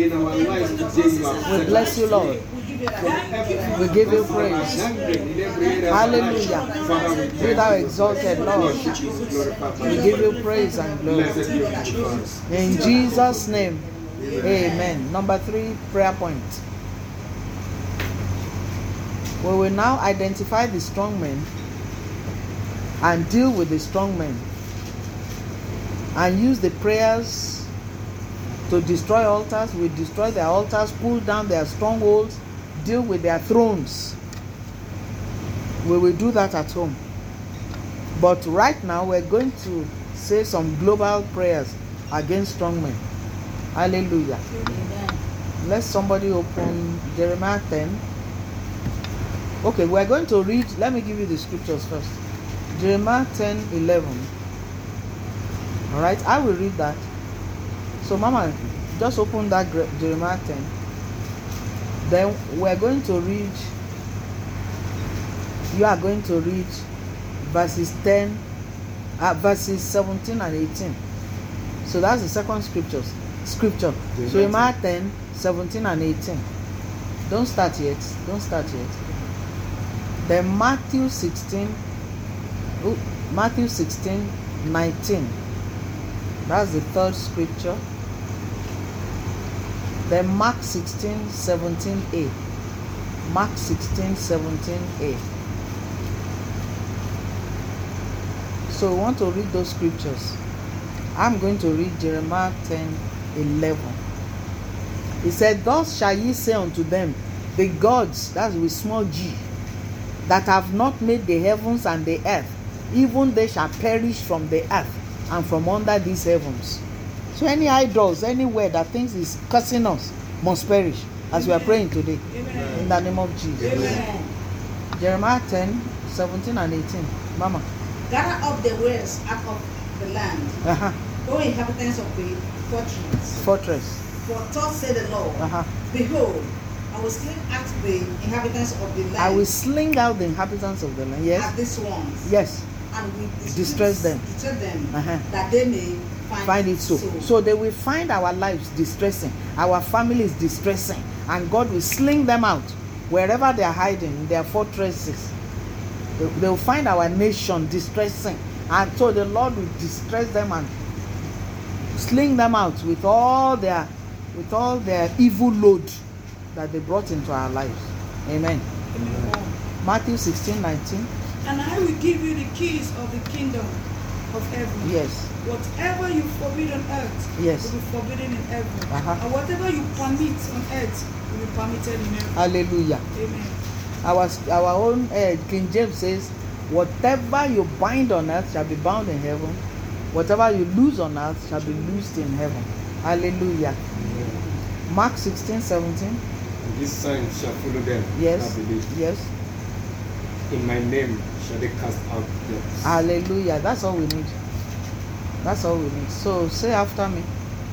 We bless you, Lord. We give you praise. Hallelujah. Be thou exalted, Lord. We give you praise and glory. In Jesus' name, amen. Number 3 prayer point. We will now identify the strong men and deal with the strong men, and use the prayers to destroy altars. We destroy their altars, pull down their strongholds, deal with their thrones. We will do that at home. But right now, we're going to say some global prayers against strong men. Hallelujah. Amen. Let somebody open Jeremiah 10. Okay, we're going to read. Let me give you the scriptures first. Jeremiah 10:11. All right, I will read that. So, Mama, just open that Jeremiah 10. Then we're going to read. You are going to read verses 17 and 18. So that's the second scripture. Jeremiah 10, 17 and 18. Don't start yet. Then Matthew 16, 19. That's the third scripture. Then Mark 16, 17a. Mark 16, 17a. So we want to read those scriptures. I'm going to read Jeremiah 10, 11. He said, "Thus shall ye say unto them, the gods," that's with small g, "that have not made the heavens and the earth, even they shall perish from the earth and from under these heavens." So any idols anywhere that thinks is cursing us must perish, as we are praying today. Amen. In the name of Jesus. Amen. Jeremiah 10, 17 and 18. Mama. "Gather up the wares out of the land, O inhabitants of the fortress. For thus say the Lord, behold, I will sling out the inhabitants of the land. I will sling out the inhabitants of the land. Yes. At these ones. Yes. And will distress them. That they may find it so. So they will find our lives distressing, our families distressing, and God will sling them out wherever they are hiding in their fortresses. They will find our nation distressing, and so the Lord will distress them and sling them out with all their evil load that they brought into our lives. Amen. Amen. Matthew 16, 19. "And I will give you the keys of the kingdom of heaven. Yes. Whatever you forbid on earth yes. will be forbidden in heaven. And whatever you permit on earth will be permitted in heaven." Hallelujah. Amen. Our own King James says, "Whatever you bind on earth shall be bound in heaven. Whatever you loose on earth shall be loosed in heaven." Hallelujah. Amen. Mark 16, 17. "This sign shall follow them yes. that believe. Yes. In my name shall they cast out devils." Hallelujah. That's all we need. That's all we need. So say after me.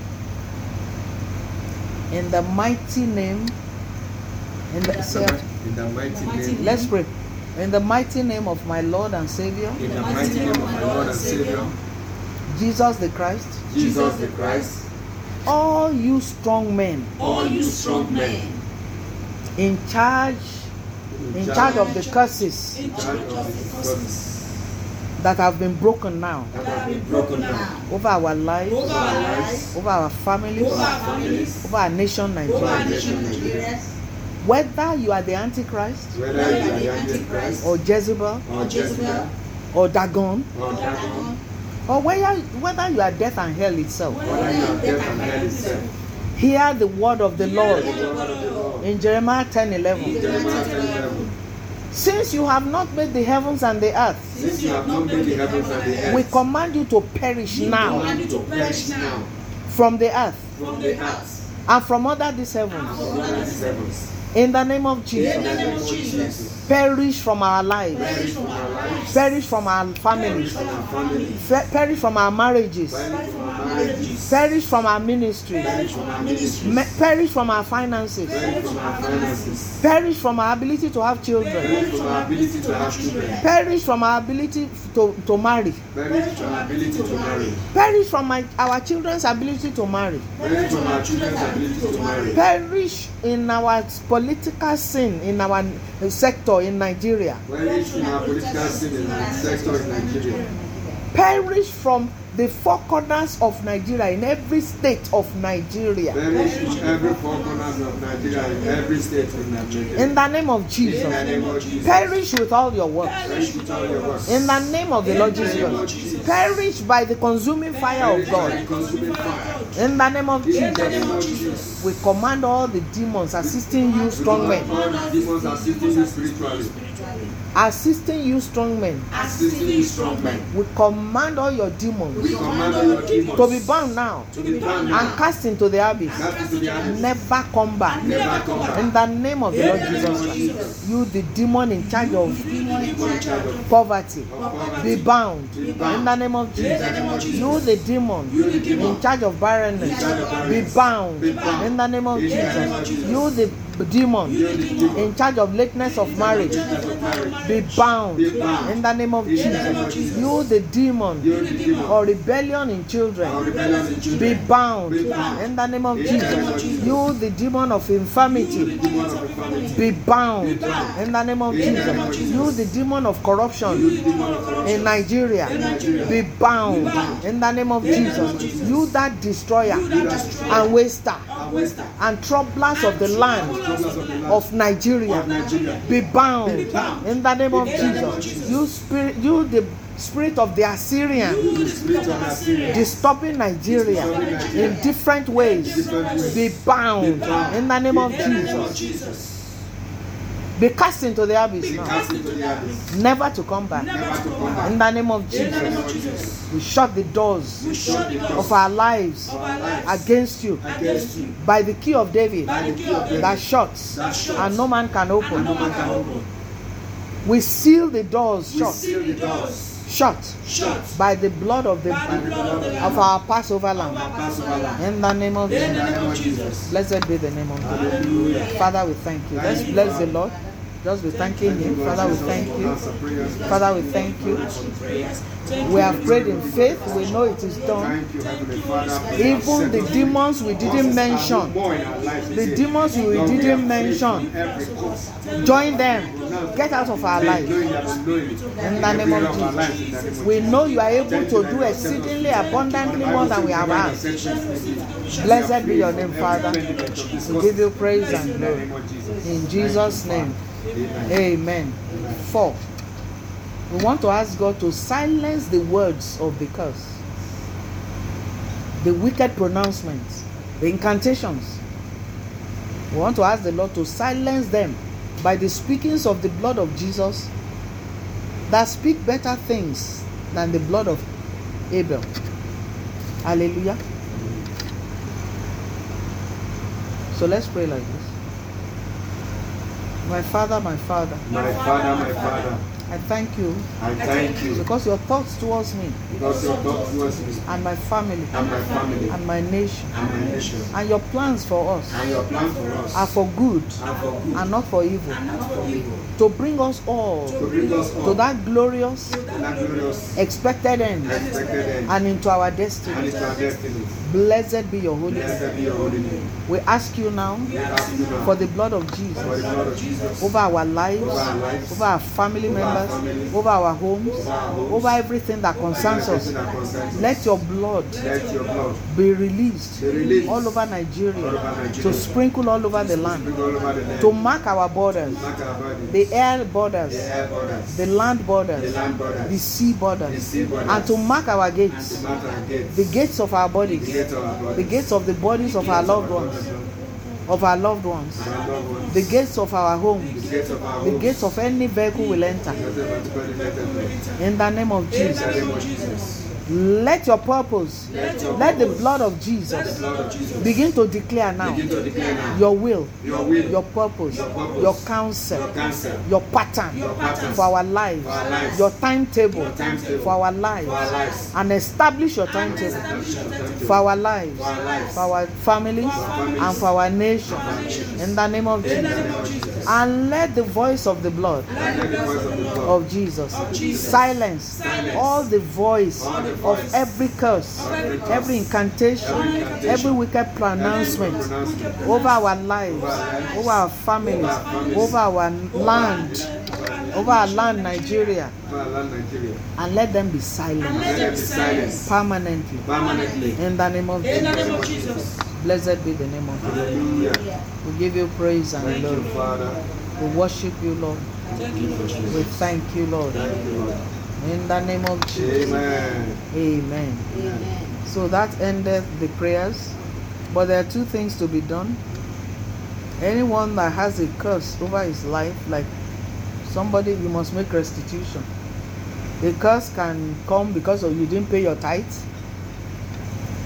In the mighty name. In the mighty name. Let's pray. In the mighty name of my Lord and Savior. In the mighty name of my Lord and Savior. Jesus the Christ. Jesus the Christ. All you strong men. All you strong men. In charge of the curses. In charge of the curses. That have been broken now. Over our lives. Over our families. Over our nation, Nigeria. Whether you are the Antichrist. Or Jezebel. Or Dagon. Or whether you are death and hell itself. Hear the word of the Lord. In Jeremiah 10, 11. Since you have not made the heavens and the earth, we command you to perish now from the earth and from under these heavens. In the name of Jesus. Perish from our lives. Perish from our families. Perish from our marriages. Perish from our ministry. Perish from our finances. Perish from our ability to have children. Perish from our ability to marry. Perish from our children's ability to marry. Perish in our political sin in our sector in Nigeria. Perish from the four corners of Nigeria, in every state of Nigeria. Perish from every four corners of Nigeria, in every state of Nigeria. In the name of Jesus. In the name of Jesus. Perish with all your works. Perish with all your works. In the name of the Lord Jesus. Perish by the consuming fire of God. In the name of Jesus. We command all the demons assisting you, strong men. All the demons assisting you spiritually. Assisting you, strong men. Assisting you, strong men. We command all your demons to be bound now and cast into the abyss. Never come back. In the name of the Lord Jesus Christ. You, the demon in charge of poverty, be bound. In the name of Jesus. You, the demon in charge of barrenness, be bound. In the name of Jesus. You, the demon in charge of lateness of marriage, be bound. In the name of Jesus. You, the demon or rebellion in children, be bound. In the name of Jesus. You, the demon of infirmity, be bound. In the name of Jesus. You, the demon of corruption in Nigeria, be bound. In the name of Jesus. You, that destroyer and waster and troublers of the land of Nigeria, be bound. In the name of Jesus. You spirit, you the spirit of the Assyrian disturbing Nigeria in different ways, be bound. In the name of Jesus. Be cast into the abyss now. Never to come back. In the name of Jesus. We shut the doors of our lives against you by the key of David that shuts and no man can open. We seal the doors shut by the blood of our Passover lamb. In the name of Jesus. Blessed be the name of the Lord. Father, we thank you. Let's bless the Lord. Just be thanking him. Father, we thank you. Father, we thank you. We have prayed in faith. We know it is done. Even the demons we didn't mention, join them. Get out of our lives. In the name of Jesus. We know you are able to do exceedingly abundantly more than we have asked. Blessed be your name, Father. We give you praise and glory. In Jesus' name. Amen. 4. We want to ask God to silence the words of the curse, the wicked pronouncements, the incantations. We want to ask the Lord to silence them by the speakings of the blood of Jesus that speak better things than the blood of Abel. Hallelujah. So let's pray like this. My Father, my Father. My Father, my Father. I thank you. I thank you. Because your thoughts towards me. Because your thoughts towards me. And my family. And my family. And my nation. And my nation. And your plans for us. And your plans for us. Are for good. Are for good. And not for evil. And not for evil. To bring us all. To bring us all. To that glorious. Expected end. Expected end. And into our destiny. And into our destiny. Blessed be your holy name. Blessed be your holy name. We ask you now. For the blood of Jesus. For the blood of Jesus. Over our lives. Over our family members. Over our homes, over everything that concerns us. Let your blood be released all over Nigeria, to sprinkle all over the land, to mark our borders, the air borders, the land borders, the sea borders, and to mark our gates, the gates of our bodies, the gates of the bodies of our loved ones. The gates of our homes, the gates of any vehicle will enter. In the name of Jesus. Let your purpose, let the blood of Jesus begin to declare now your will, your purpose, your counsel, your pattern for our lives, your timetable for our lives, and establish your timetable for our lives, for our families, and for our nation. In the name of Jesus. And let the voice of the blood of Jesus silence all the voice of every curse, every incantation, every wicked pronouncement over our lives, over our families, over our land, Nigeria, and let them be silenced permanently. In the name of Jesus. Blessed be the name of the Lord. We give you praise and glory. We worship you, Lord. We thank you, Lord. In the name of Jesus. Amen. So that ended the prayers. But there are two things to be done. Anyone that has a curse over his life, like somebody, you must make restitution. The curse can come because of you didn't pay your tithes.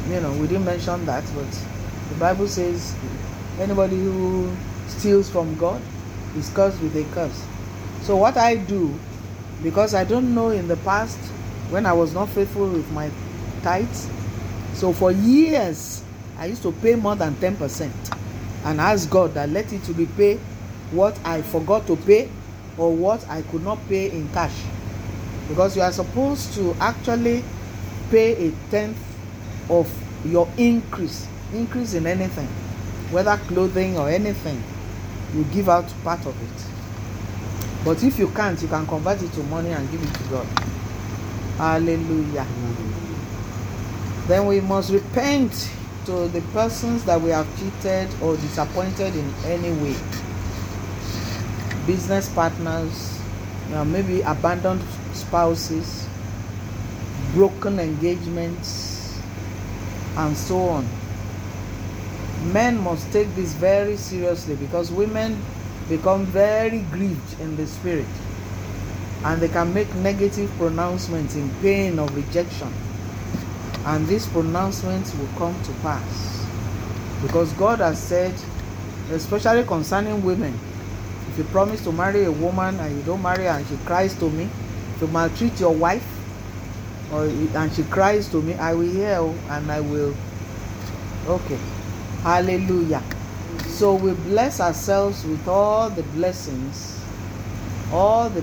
We didn't mention that, but the Bible says anybody who steals from God is cursed with a curse. So what I do, because I don't know in the past when I was not faithful with my tithes, so for years I used to pay more than 10% and ask God that let it to be pay what I forgot to pay or what I could not pay in cash, because you are supposed to actually pay a tenth of your increase in anything, whether clothing or anything. You give out part of it. But if you can't, you can convert it to money and give it to God. Hallelujah. Then we must repent to the persons that we have cheated or disappointed in any way. Business partners, maybe abandoned spouses, broken engagements, and so on. Men must take this very seriously, because women become very grieved in the spirit, and they can make negative pronouncements in pain of rejection, and these pronouncements will come to pass, because God has said, especially concerning women, if you promise to marry a woman and you don't marry her and she cries to me, to maltreat your wife and she cries to me, I will hear and I will. Okay. Hallelujah. So we bless ourselves with all the blessings of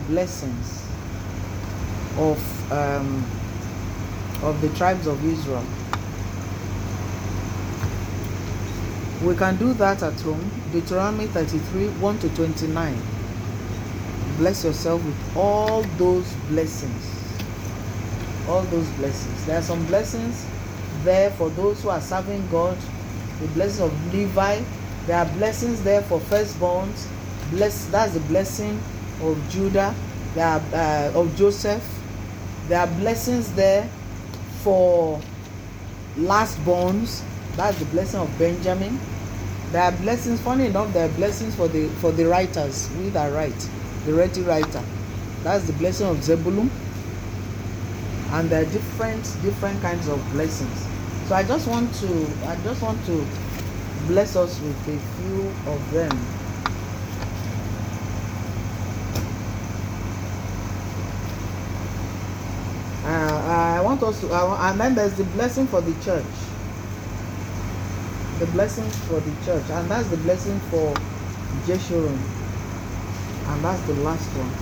the tribes of Israel. We can do that at home. Deuteronomy 33, 1-29. Bless yourself with all those blessings. All those blessings. There are some blessings there for those who are serving God. The blessing of Levi. There are blessings there for firstborns. That's the blessing of Judah. There are of Joseph. There are blessings there for lastborns. That's the blessing of Benjamin. There are blessings. Funny enough, there are blessings for the writers. We that write, the ready writer. That's the blessing of Zebulun. And there are different kinds of blessings. So I just want to bless us with a few of them. I want us to, and then there's the blessing for the church. The blessing for the church, and that's the blessing for Jeshurun, and that's the last one.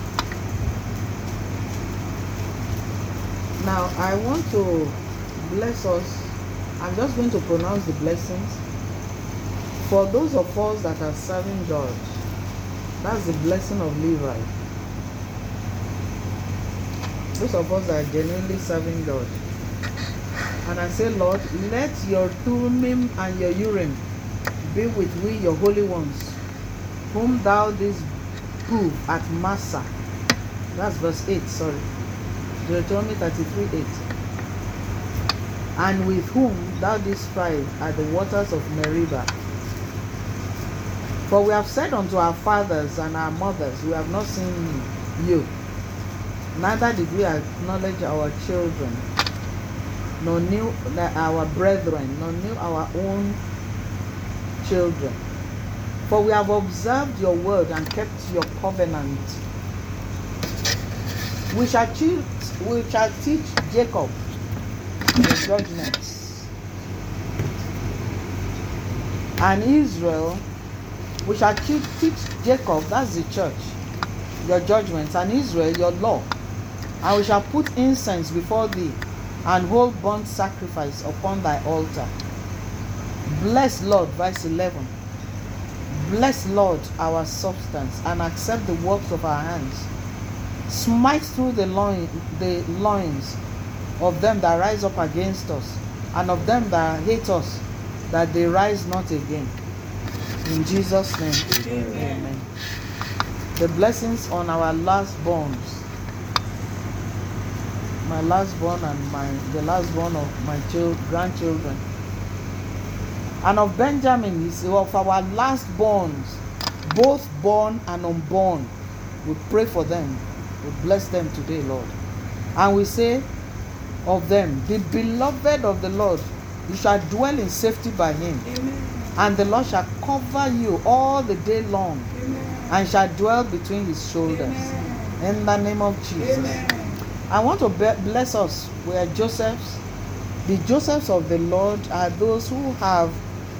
Now I want to bless us. I'm just going to pronounce the blessings for those of us that are serving God. That's the blessing of Levi. Those of us that are genuinely serving God. And I say, Lord, let your Thummim and your Urim be with we, your holy ones, whom thou didst prove at Massa. That's verse 8, sorry. Deuteronomy 33, 8. And with whom thou didst strive at the waters of Meribah. For we have said unto our fathers and our mothers, we have not seen you, neither did we acknowledge our children, nor knew our brethren, nor knew our own children. For we have observed your word and kept your covenant. We shall teach Jacob the judgments, and Israel, we shall teach Jacob, that's the church, your judgments, and Israel your law. And we shall put incense before thee, and hold burnt sacrifice upon thy altar. Bless Lord, verse 11. Bless Lord our substance, and accept the works of our hands. Smite through the loins of them that rise up against us, and of them that hate us, that they rise not again. In Jesus' name, amen. The blessings on our lastborns. My lastborn and the lastborn of my grandchildren. And of Benjamin, he said, of our lastborns, both born and unborn, we pray for them. We bless them today, Lord. And we say of them, the beloved of the Lord You shall dwell in safety by him. Amen. And the Lord shall cover you all the day long. Amen. And shall dwell between his shoulders. Amen. In the name of Jesus. Amen. I want to bless us. We are Josephs. The Josephs of the Lord are those who have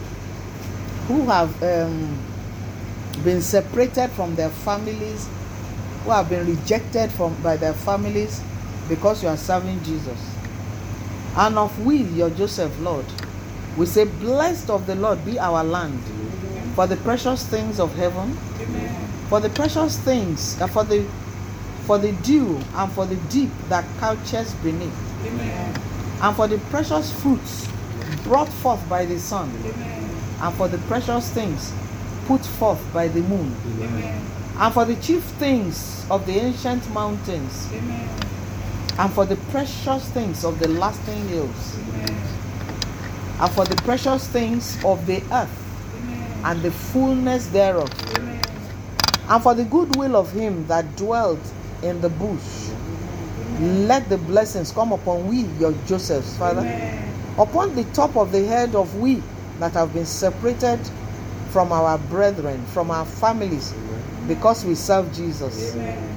been separated from their families, who have been rejected by their families because you are serving Jesus. And of we, your Joseph, Lord, we say, blessed of the Lord be our land. Amen. For the precious things of heaven. Amen. For the precious things, for the dew and for the deep that couches beneath. Amen. And for the precious fruits brought forth by the sun. Amen. And for the precious things put forth by the moon. Amen. And for the chief things of the ancient mountains. Amen. And for the precious things of the lasting hills. Amen. And for the precious things of the earth. Amen. And the fullness thereof. Amen. And for the goodwill of him that dwelt in the bush. Amen. Let the blessings come upon we, your Josephs, Father. Amen. Upon the top of the head of we that have been separated from our brethren, from our families, because we serve Jesus. Amen.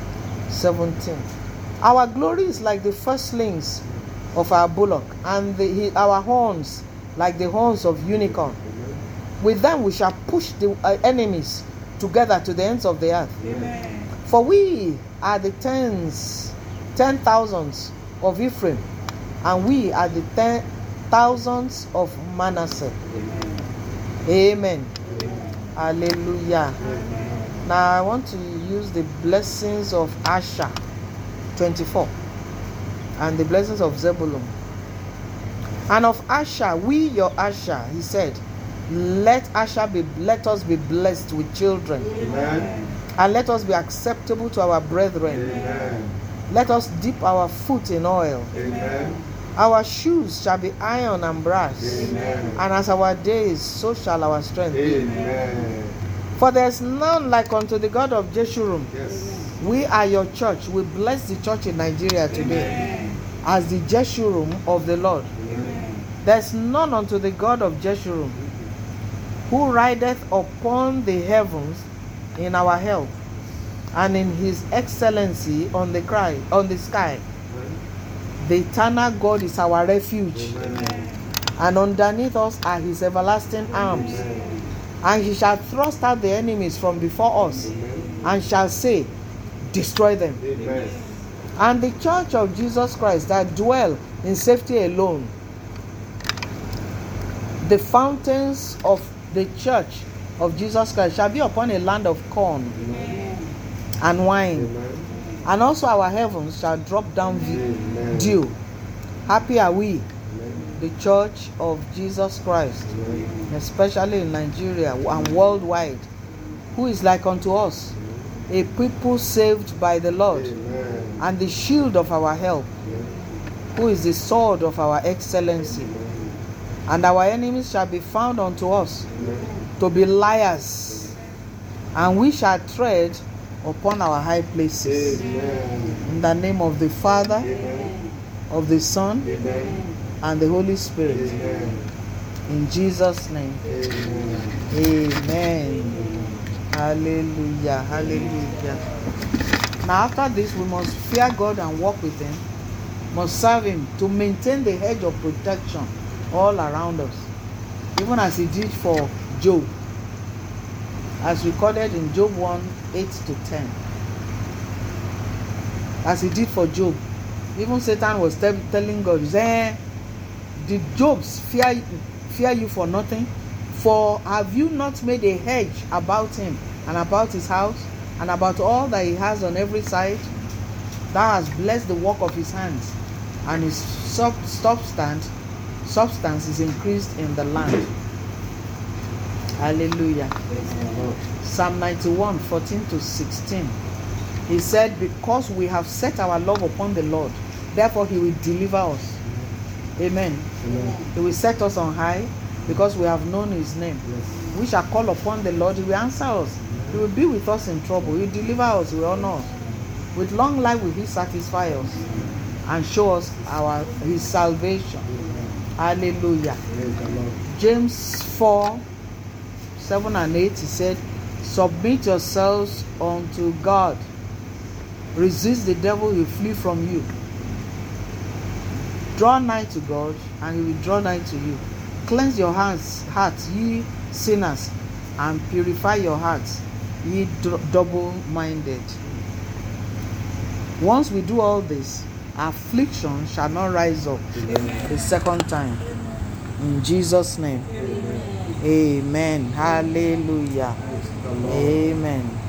17. Our glory is like the firstlings of our bullock, and our horns like the horns of unicorn. With them we shall push the enemies together to the ends of the earth. Amen. For we are the 10,000s of Ephraim, and we are the 10,000s of Manasseh. Amen. Amen. Amen. Hallelujah. Amen. Now I want to use the blessings of Asher 24 and the blessings of Zebulun. And of Asher, we your Asher, he said, let us be blessed with children. Amen. And let us be acceptable to our brethren. Amen. Let us dip our foot in oil. Amen. Our shoes shall be iron and brass. Amen. And as our days, so shall our strength be. Amen. For there is none like unto the God of Jeshurun. Yes. We are your church. We bless the church in Nigeria today. Amen. As the Jeshurun of the Lord. Amen. There is none unto the God of Jeshurun, who rideth upon the heavens in our help, and in his excellency on the sky. The eternal God is our refuge. Amen. And underneath us are his everlasting arms. Amen. And he shall thrust out the enemies from before us. Amen. And shall say, destroy them. Amen. And the church of Jesus Christ that dwell in safety alone, the fountains of the church of Jesus Christ shall be upon a land of corn. Amen. And wine. Amen. And also our heavens shall drop down dew. Happy are we, the church of Jesus Christ, especially in Nigeria and worldwide, who is like unto us, a people saved by the Lord, and the shield of our help, who is the sword of our excellency. And our enemies shall be found unto us to be liars, and we shall tread upon our high places. Amen. In the name of the Father, amen, of the Son, amen, and the Holy Spirit. Amen. In Jesus' name. Amen. Amen. Hallelujah. Hallelujah. Now after this, we must fear God and walk with him, must serve him to maintain the hedge of protection all around us, even as he did for Job, as recorded in Job 1:8-10. As he did for Job. Even Satan was telling God, did Job fear you for nothing? For have you not made a hedge about him and about his house and about all that he has on every side? Thou hast blessed the work of his hands, and his substance is increased in the land. Hallelujah. Psalm 91:14-16. He said, because we have set our love upon the Lord, therefore he will deliver us. Amen. Amen. He will set us on high because we have known his name. Yes. We shall call upon the Lord, he will answer us. He will be with us in trouble. He will deliver us, he will honor us. With long life will he satisfy us and show us his salvation. Hallelujah. James 4:7-8, he said, submit yourselves unto God. Resist the devil, he will flee from you. Draw nigh to God, and he will draw nigh to you. Cleanse your hearts, ye sinners, and purify your hearts, ye double-minded. Once we do all this, affliction shall not rise up the second time. In Jesus' name. Amen. Hallelujah. Amen.